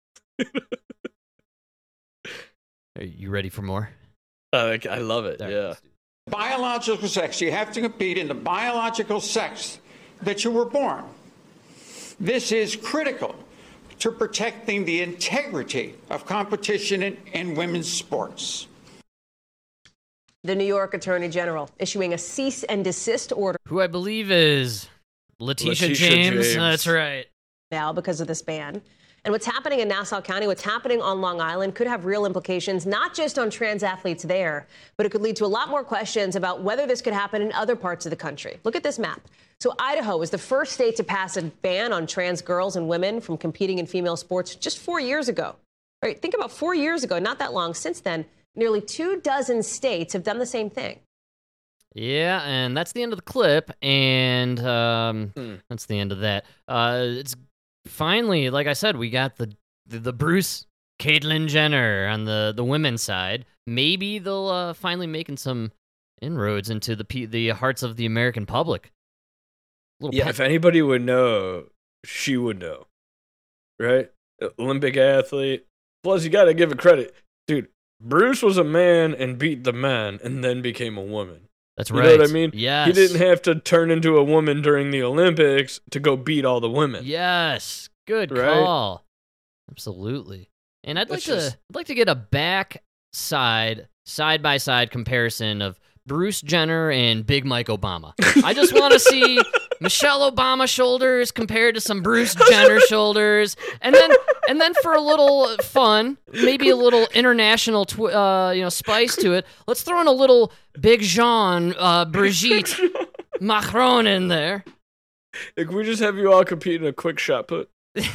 Are you ready for more? Uh, like, I love it. There. Yeah. Biological sex, you have to compete in the biological sex that you were born. This is critical to protecting the integrity of competition in, in women's sports. The New York Attorney General issuing a cease and desist order Who I believe is Letitia, Letitia James. James. That's right. now because of this ban. And what's happening in Nassau County, what's happening on Long Island could have real implications, not just on trans athletes there, but it could lead to a lot more questions about whether this could happen in other parts of the country. Look at this map. So Idaho was the first state to pass a ban on trans girls and women from competing in female sports just four years ago. All right, think about four years ago, not that long. Since then, nearly two dozen states have done the same thing. Yeah, and that's the end of the clip, and um, Hmm. that's the end of that. Uh, it's finally, like I said, we got the the, the Bruce Caitlyn Jenner on the, the women's side. Maybe they'll uh, finally making some inroads into the pe- the hearts of the American public. Little Yeah, pet- if anybody would know, she would know. Right? Olympic athlete. Plus, you got to give it credit. Dude, Bruce was a man and beat the man and then became a woman. That's You right. know what I mean? Yes. He didn't have to turn into a woman during the Olympics to go beat all the women. Yes, good Right? call. Absolutely. And I'd like That's just- to I'd like to get a back side side by side comparison of Bruce Jenner and Big Mike Obama. I just want to see Michelle Obama shoulders compared to some Bruce Jenner shoulders, and then and then for a little fun, maybe a little international tw- uh, you know spice to it, let's throw in a little Big Jean uh, Brigitte Macron in there. Hey, can we just have you all compete in a quick shot put?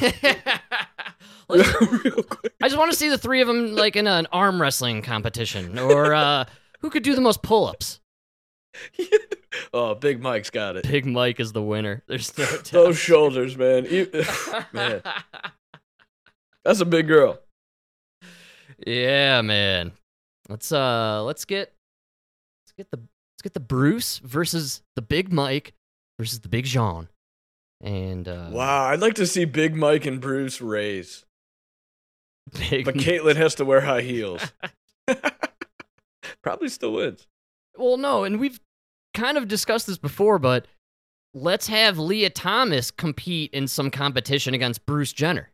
Real quick. I just want to see the three of them like in an arm wrestling competition, or uh, who could do the most pull-ups. Oh, Big Mike's got it. Big Mike is the winner. There's no doubt. Those shoulders, man. You, man, that's a big girl. Yeah, man. Let's uh, let's get let's get the let's get the Bruce versus the Big Mike versus the Big Jean. And uh, wow, I'd like to see Big Mike and Bruce race. Big but Caitlyn has to wear high heels. Probably still wins. Well, no, and we've kind of discussed this before, but let's have Leah Thomas compete in some competition against Bruce Jenner.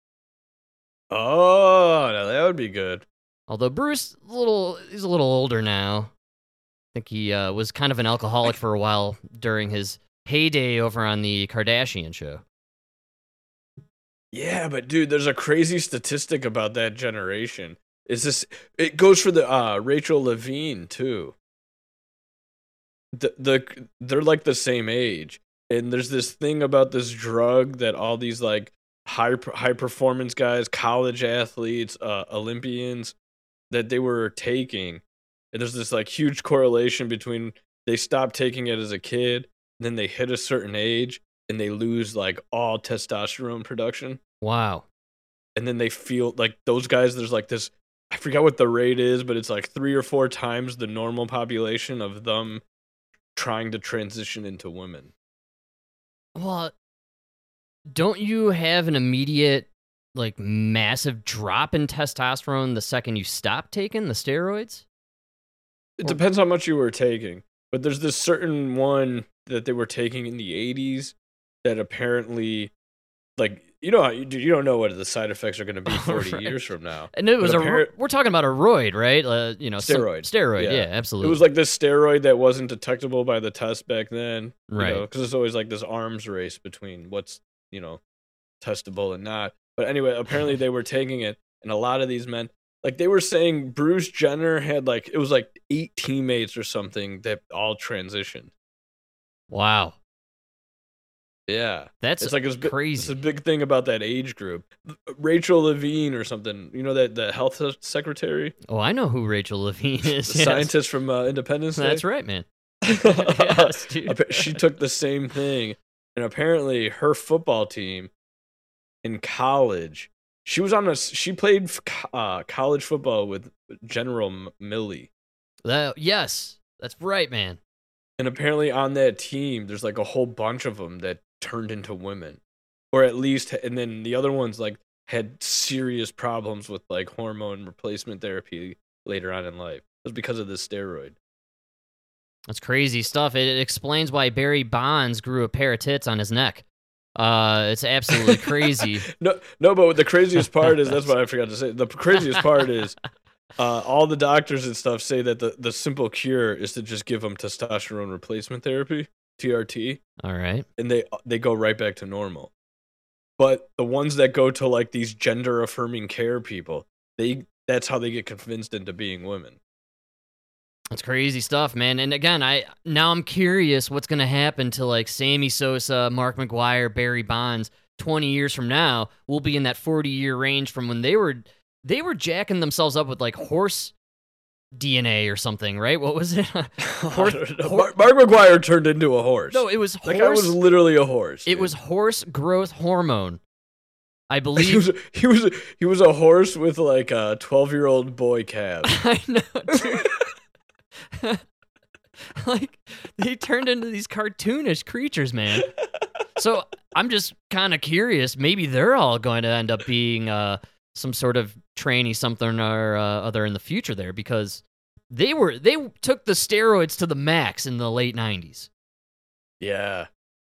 Oh, now that would be good. Although Bruce, a little, he's a little older now. I think he uh, was kind of an alcoholic for a while during his heyday over on the Kardashian show. Yeah, but dude, there's a crazy statistic about that generation. Is this? It goes for the uh, Rachel Levine too. The the they're like the same age, and there's this thing about this drug that all these like high high performance guys, college athletes, uh, Olympians, that they were taking, and there's this like huge correlation between they stopped taking it as a kid, then they hit a certain age, and they lose like all testosterone production. Wow. And then they feel like those guys, there's like this, I forgot what the rate is, but it's like three or four times the normal population of them trying to transition into women. Well, don't you have an immediate, like, massive drop in testosterone the second you stop taking the steroids? It depends how much you were taking, but there's this certain one that they were taking in the eighties that apparently, like, you know, you, you don't know what the side effects are going to be forty right. years from now. And it was but a, appar- we're talking about a roid, right? Uh, you know, steroid. Some, steroid, yeah. yeah, absolutely. It was like this steroid that wasn't detectable by the test back then, right? Because it's always like this arms race between what's, you know, testable and not. But anyway, apparently they were taking it, and a lot of these men, like they were saying, Bruce Jenner had like it was like eight teammates or something that all transitioned. Wow. Yeah, that's it's like it's crazy. It's a big thing about that age group. Rachel Levine or something. You know that the health secretary. Oh, I know who Rachel Levine is. The yes. scientist from uh, Independence Day. That's right, man. Yes, dude. She took the same thing, and apparently her football team in college, she was on a. She played uh, college football with General Milley. That, yes, that's right, man. And apparently on that team, there's like a whole bunch of them that turned into women, or at least, and then the other ones like had serious problems with like hormone replacement therapy later on in life. It was because of this steroid. That's crazy stuff. It explains why Barry Bonds grew a pair of tits on his neck. Uh, it's absolutely crazy. no, no, but the craziest part is that's what I forgot to say. The craziest part is. Uh, all the doctors and stuff say that the, the simple cure is to just give them testosterone replacement therapy, T R T. All right. And they they go right back to normal. But the ones that go to like these gender affirming care people, they that's how they get convinced into being women. That's crazy stuff, man. And again, I now I'm curious what's going to happen to like Sammy Sosa, Mark McGwire, Barry Bonds twenty years from now. We'll be in that forty year range from when they were They were jacking themselves up with like horse D N A or something, right? What was it? horse, Mark, Mark McGwire turned into a horse. No, it was horse. That guy was literally a horse. It dude. was horse growth hormone. I believe he was. A, he was. A, he was a horse with like a twelve-year-old boy calves. I know, dude. Like they turned into these cartoonish creatures, man. So I'm just kind of curious. Maybe they're all going to end up being uh, some sort of trainee something or uh, other in the future there, because they were they took the steroids to the max in the late nineties. Yeah.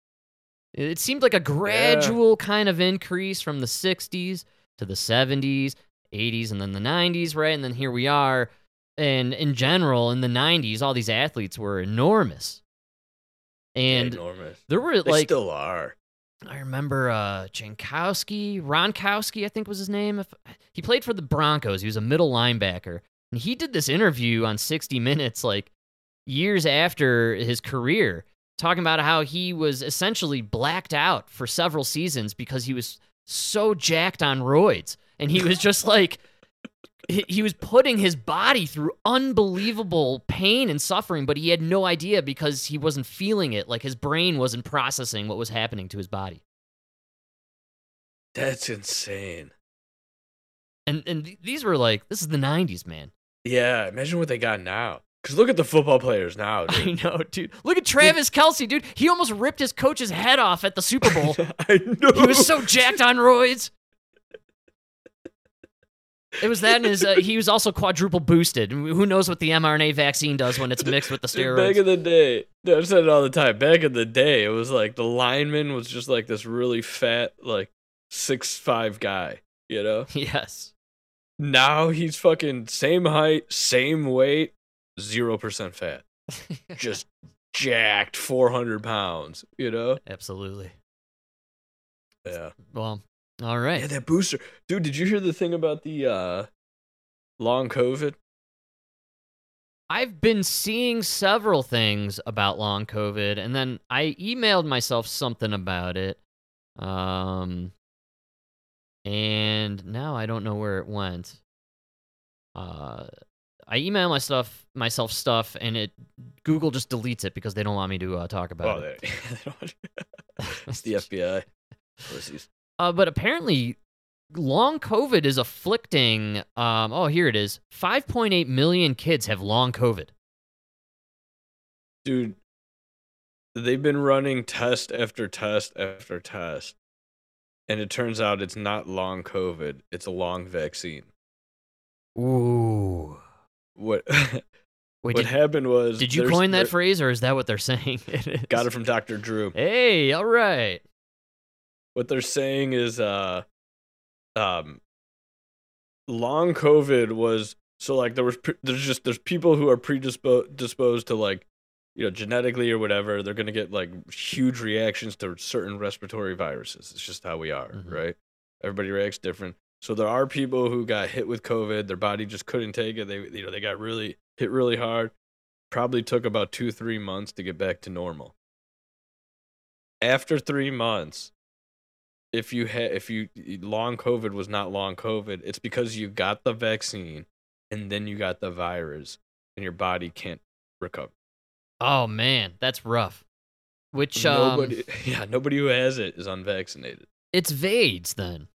It seemed like a gradual yeah. kind of increase from the sixties to the seventies, eighties, and then the nineties, right? And then here we are and in general, in the nineties, all these athletes were enormous. And yeah, enormous. there were They like still are. I remember uh, Jankowski, Ronkowski, I think was his name. If, he played for the Broncos. He was a middle linebacker. And he did this interview on sixty minutes, like, years after his career, talking about how he was essentially blacked out for several seasons because he was so jacked on roids. And he was just like, he, he was putting his body through unbelievable pain and suffering, but he had no idea because he wasn't feeling it. Like his brain wasn't processing what was happening to his body. That's insane. And and th- these were like, this is the nineties, man. Yeah, imagine what they got now. Because look at the football players now, dude. I know, dude. Look at Travis Kelce, dude. He almost ripped his coach's head off at the Super Bowl. I know. He was so jacked on roids. It was that and his, uh, he was also quadruple boosted. Who knows what the mRNA vaccine does when it's mixed with the Dude, steroids. back in the day, I said it all the time. Back in the day, it was like the lineman was just like this really fat, like six five guy, you know? Yes. Now he's fucking same height, same weight, zero percent fat. Just jacked four hundred pounds, you know? Absolutely. Yeah. Well, all right. Yeah, that booster. Dude, did you hear the thing about the uh, long COVID? I've been seeing several things about long COVID, and then I emailed myself something about it. Um, and now I don't know where it went. Uh, I emailed my stuff, myself stuff, and it Google just deletes it because they don't want me to uh, talk about Oh, it. they, they don't. It's the F B I. Pussies. Uh, but apparently, long COVID is afflicting. Um, oh, here it is. five point eight million kids have long COVID. Dude, they've been running test after test after test, and it turns out it's not long COVID. It's a long vaccine. Ooh. What? Wait, what did, happened was? did you there's- coin that there- phrase, or is that what they're saying? It is. Got it from Doctor Drew. Hey, all right. What they're saying is, uh, um, long COVID was so like there was pre- there's just there's people who are predisposed disposed to like, you know, genetically or whatever. They're gonna get like huge reactions to certain respiratory viruses. It's just how we are, Mhm. right? Everybody reacts different. So there are people who got hit with COVID. Their body just couldn't take it. They you know they got really hit really hard. Probably took about two three months to get back to normal. After three months. If you had, if you long COVID was not long COVID, it's because you got the vaccine and then you got the virus and your body can't recover. Oh man, that's rough. Which um, Nobody, yeah, nobody who has it is unvaccinated. it's VAIDS then.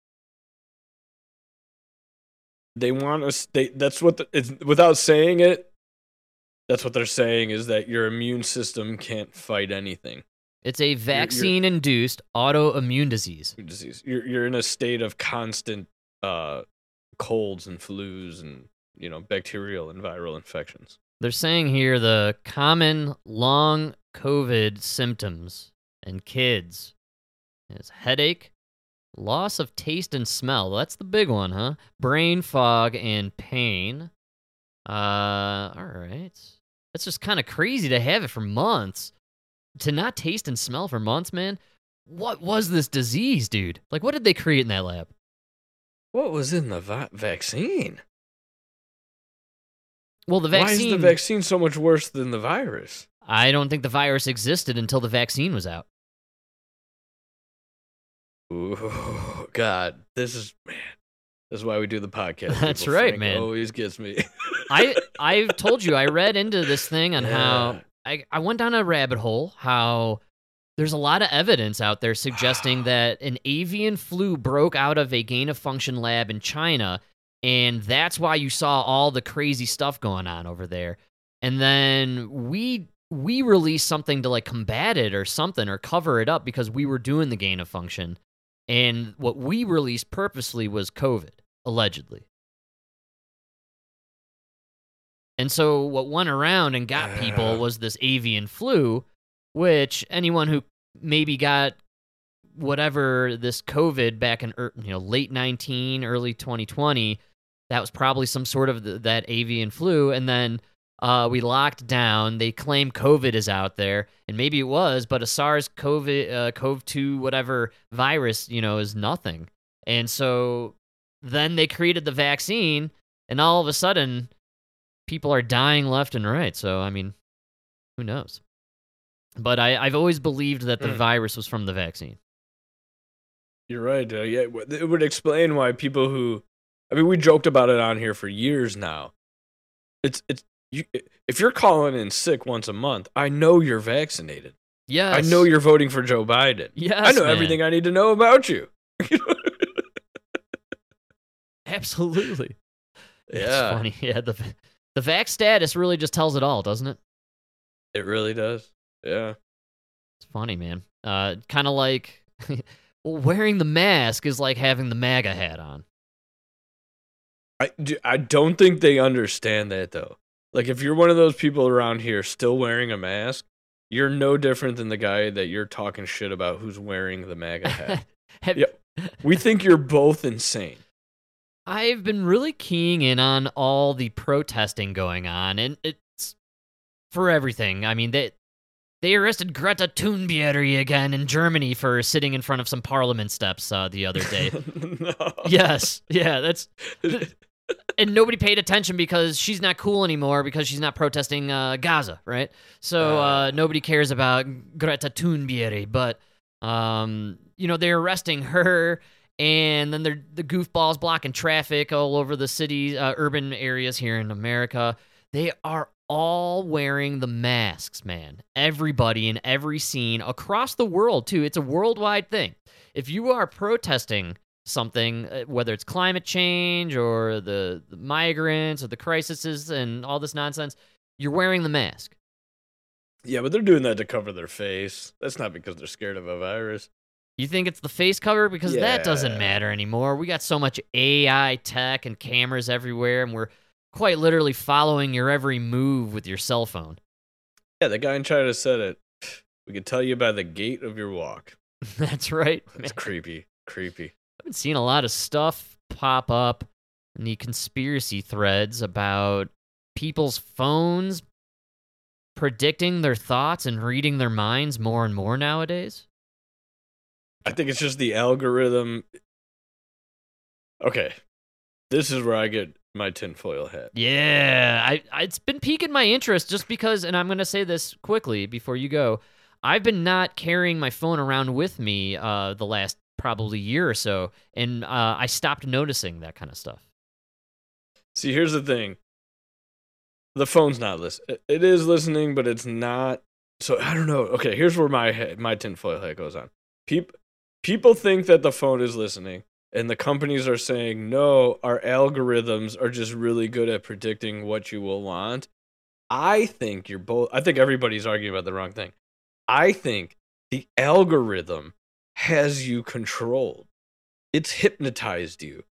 They want us. They that's what the, it's without saying it. That's what they're saying is that your immune system can't fight anything. It's a vaccine-induced autoimmune disease. Disease. You're you're in a state of constant uh, colds and flus and you know bacterial and viral infections. They're saying here the common long COVID symptoms in kids is headache, loss of taste and smell. That's the big one, huh? Brain fog and pain. Uh, all right. That's just kind of crazy to have it for months. To not taste and smell for months, man. What was this disease, dude? Like, what did they create in that lab? What was in the va- vaccine? Well, the Why vaccine. is the vaccine so much worse than the virus? I don't think the virus existed until the vaccine was out. Ooh, God, this is man. This is why we do the podcast. That's people. right, Frank man. Always gets me. I I've told you I read into this thing on how Yeah. I, I went down a rabbit hole how there's a lot of evidence out there suggesting that an avian flu broke out of a gain-of-function lab in China, and that's why you saw all the crazy stuff going on over there. And then we we released something to like combat it or something or cover it up because we were doing the gain-of-function. And what we released purposely was COVID, allegedly. And so what went around and got people was this avian flu, which anyone who maybe got whatever this COVID back in you know late nineteen, early twenty twenty, that was probably some sort of the, that avian flu, and then uh, we locked down. They claim COVID is out there, and maybe it was, but a SARS-CoV uh, C O V two whatever virus, you know, is nothing. And so then they created the vaccine, and all of a sudden, people are dying left and right. So, I mean, who knows? But I, I've always believed that the Mm. virus was from the vaccine. You're right. Uh, yeah, it would explain why people who, I mean, we joked about it on here for years now. It's it's you, if you're calling in sick once a month, I know you're vaccinated. Yes. I know you're voting for Joe Biden. Yes, I know man. everything I need to know about you. Absolutely. It's Yeah. funny. Yeah, the the vax status really just tells it all, doesn't it? It really does. Yeah. It's funny, man. Uh, kind of like well, wearing the mask is like having the MAGA hat on. I, do- I don't think they understand that, though. Like, if you're one of those people around here still wearing a mask, you're no different than the guy that you're talking shit about who's wearing the MAGA hat. Have- Yeah. We think you're both insane. I've been really keying in on all the protesting going on, and it's for everything. I mean, they they arrested Greta Thunberg again in Germany for sitting in front of some parliament steps uh, the other day. No. Yes, yeah, that's and nobody paid attention because she's not cool anymore because she's not protesting uh, Gaza, right? So uh, nobody cares about Greta Thunberg, but um, you know they're arresting her. And then they're the goofballs blocking traffic all over the city, uh, urban areas here in America. They are all wearing the masks, man. Everybody in every scene across the world, too. It's a worldwide thing. If you are protesting something, uh, whether it's climate change or the, the migrants or the crises and all this nonsense, you're wearing the mask. Yeah, but they're doing that to cover their face. That's not because they're scared of a virus. You think it's the face cover? Because that doesn't Yeah. matter anymore. We got so much A I tech and cameras everywhere, and we're quite literally following your every move with your cell phone. Yeah, the guy in China said it. We can tell you by the gait of your walk. That's right. That's creepy. Creepy. I've been seeing a lot of stuff pop up in the conspiracy threads about people's phones predicting their thoughts and reading their minds more and more nowadays. I think it's just the algorithm. Okay. This is where I get my tinfoil hat. Yeah, I, I it's been piquing my interest just because, and I'm going to say this quickly before you go, I've been not carrying my phone around with me uh, the last probably year or so, and uh, I stopped noticing that kind of stuff. See, here's the thing. The phone's not listening. It is listening, but it's not. So I don't know. Okay, here's where my head, my tinfoil hat goes on. People, people think that the phone is listening, and the companies are saying, no, our algorithms are just really good at predicting what you will want. I think you're both. I think everybody's arguing about the wrong thing. I think the algorithm has you controlled. It's hypnotized you.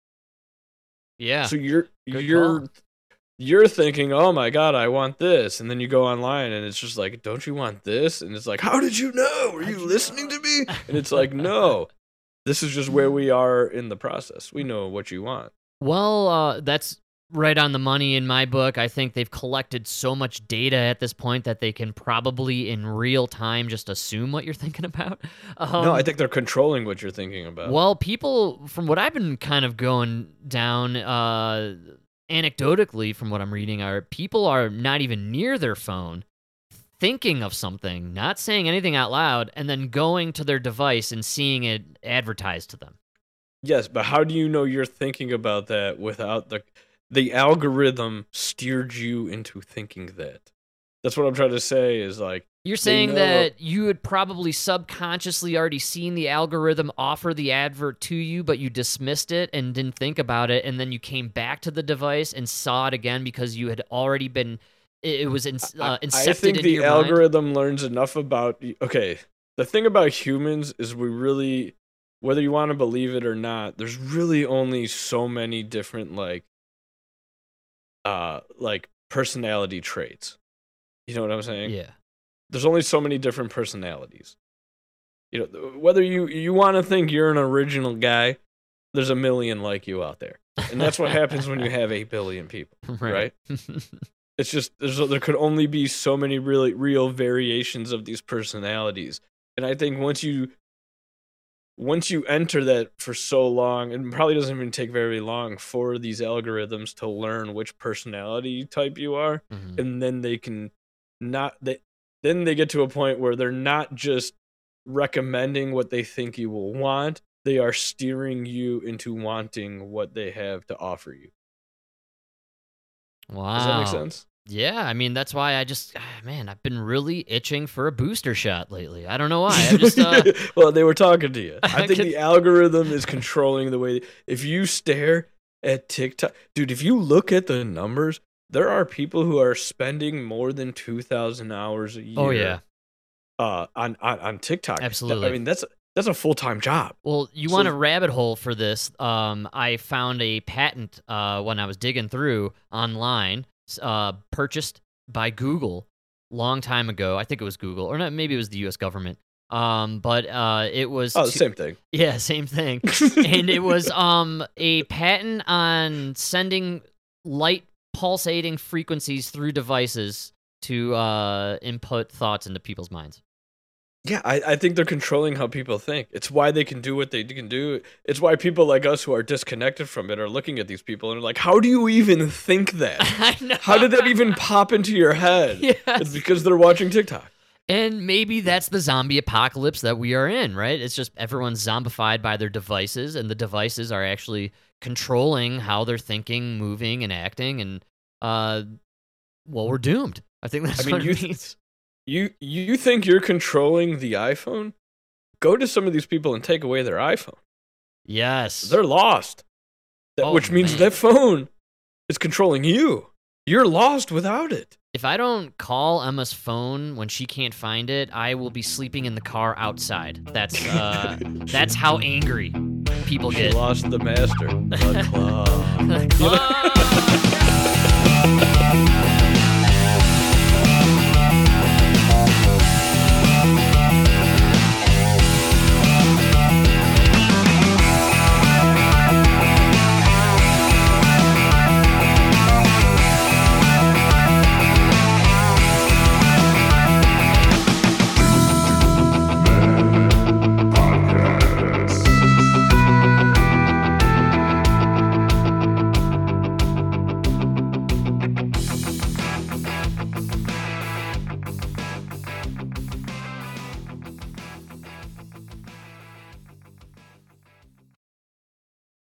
Yeah. So you're Good you're call. you're thinking, oh my god, I want this, and then you go online and it's just like, don't you want this? And it's like, how did you know? Were you listening to me? And it's like, no, this is just where we are in the process. We know what you want. Well, uh, that's right on the money in my book. I think they've collected so much data at this point that they can probably in real time just assume what you're thinking about. Um, no, I think they're controlling what you're thinking about. Well, people, from what I've been kind of going down, uh, anecdotally, from what I'm reading, are people are not even near their phone, thinking of something, not saying anything out loud, and then going to their device and seeing it advertised to them. Yes, but how do you know you're thinking about that without the the algorithm steered you into thinking that? That's what I'm trying to say is like You're they saying know- that you had probably subconsciously already seen the algorithm offer the advert to you, but you dismissed it and didn't think about it, and then you came back to the device and saw it again because you had already been, it it was in, uh, incepted I think into the your mind. algorithm learns enough about. Okay, the thing about humans is we really, whether you want to believe it or not, there's really only so many different like, uh, like personality traits. You know what I'm saying? Yeah. There's only so many different personalities. You know, whether you you want to think you're an original guy, there's a million like you out there. And that's what happens when you have eight billion people, right? Right. It's just there's there could only be so many really real variations of these personalities. And I think once you once you enter that for so long, it probably doesn't even take very long for these algorithms to learn which personality type you are, Mhm. and then they can not they then they get to a point where they're not just recommending what they think you will want, they are steering you into wanting what they have to offer you. Wow. Does that make sense? Yeah, I mean that's why I just ah, man, I've been really itching for a booster shot lately. I don't know why. I just uh, Well, they were talking to you. I I think could- the algorithm is controlling the way. If you stare at TikTok, dude, if you look at the numbers, there are people who are spending more than two thousand hours a year. Oh yeah. Uh, on, on on TikTok. Absolutely. I mean, that's that's a full time job. Well, you So- want a rabbit hole for this? Um, I found a patent uh, when I was digging through online, s- uh, purchased by Google long time ago. I think it was Google, or not, maybe it was the U S government. Um, but uh, it was Oh, the to- same thing. Yeah, same thing. And it was um a patent on sending light pulsating frequencies through devices to uh, input thoughts into people's minds. Yeah, I, I think they're controlling how people think. It's why they can do what they can do. It's why people like us who are disconnected from it are looking at these people and are like, how do you even think that? I know. How did that even pop into your head? Yes. It's because they're watching TikTok. And maybe that's the zombie apocalypse that we are in, right? It's just everyone's zombified by their devices, and the devices are actually controlling how they're thinking, moving, and acting. And, uh, well, we're doomed. I think that's I mean, what you it th- means. You you think you're controlling the iPhone? Go to some of these people and take away their iPhone. Yes. They're lost. That, Oh, which means man. that phone is controlling you. You're lost without it. If I don't call Emma's phone when she can't find it, I will be sleeping in the car outside. That's uh, that's how angry people She get. lost the master. The club. The club.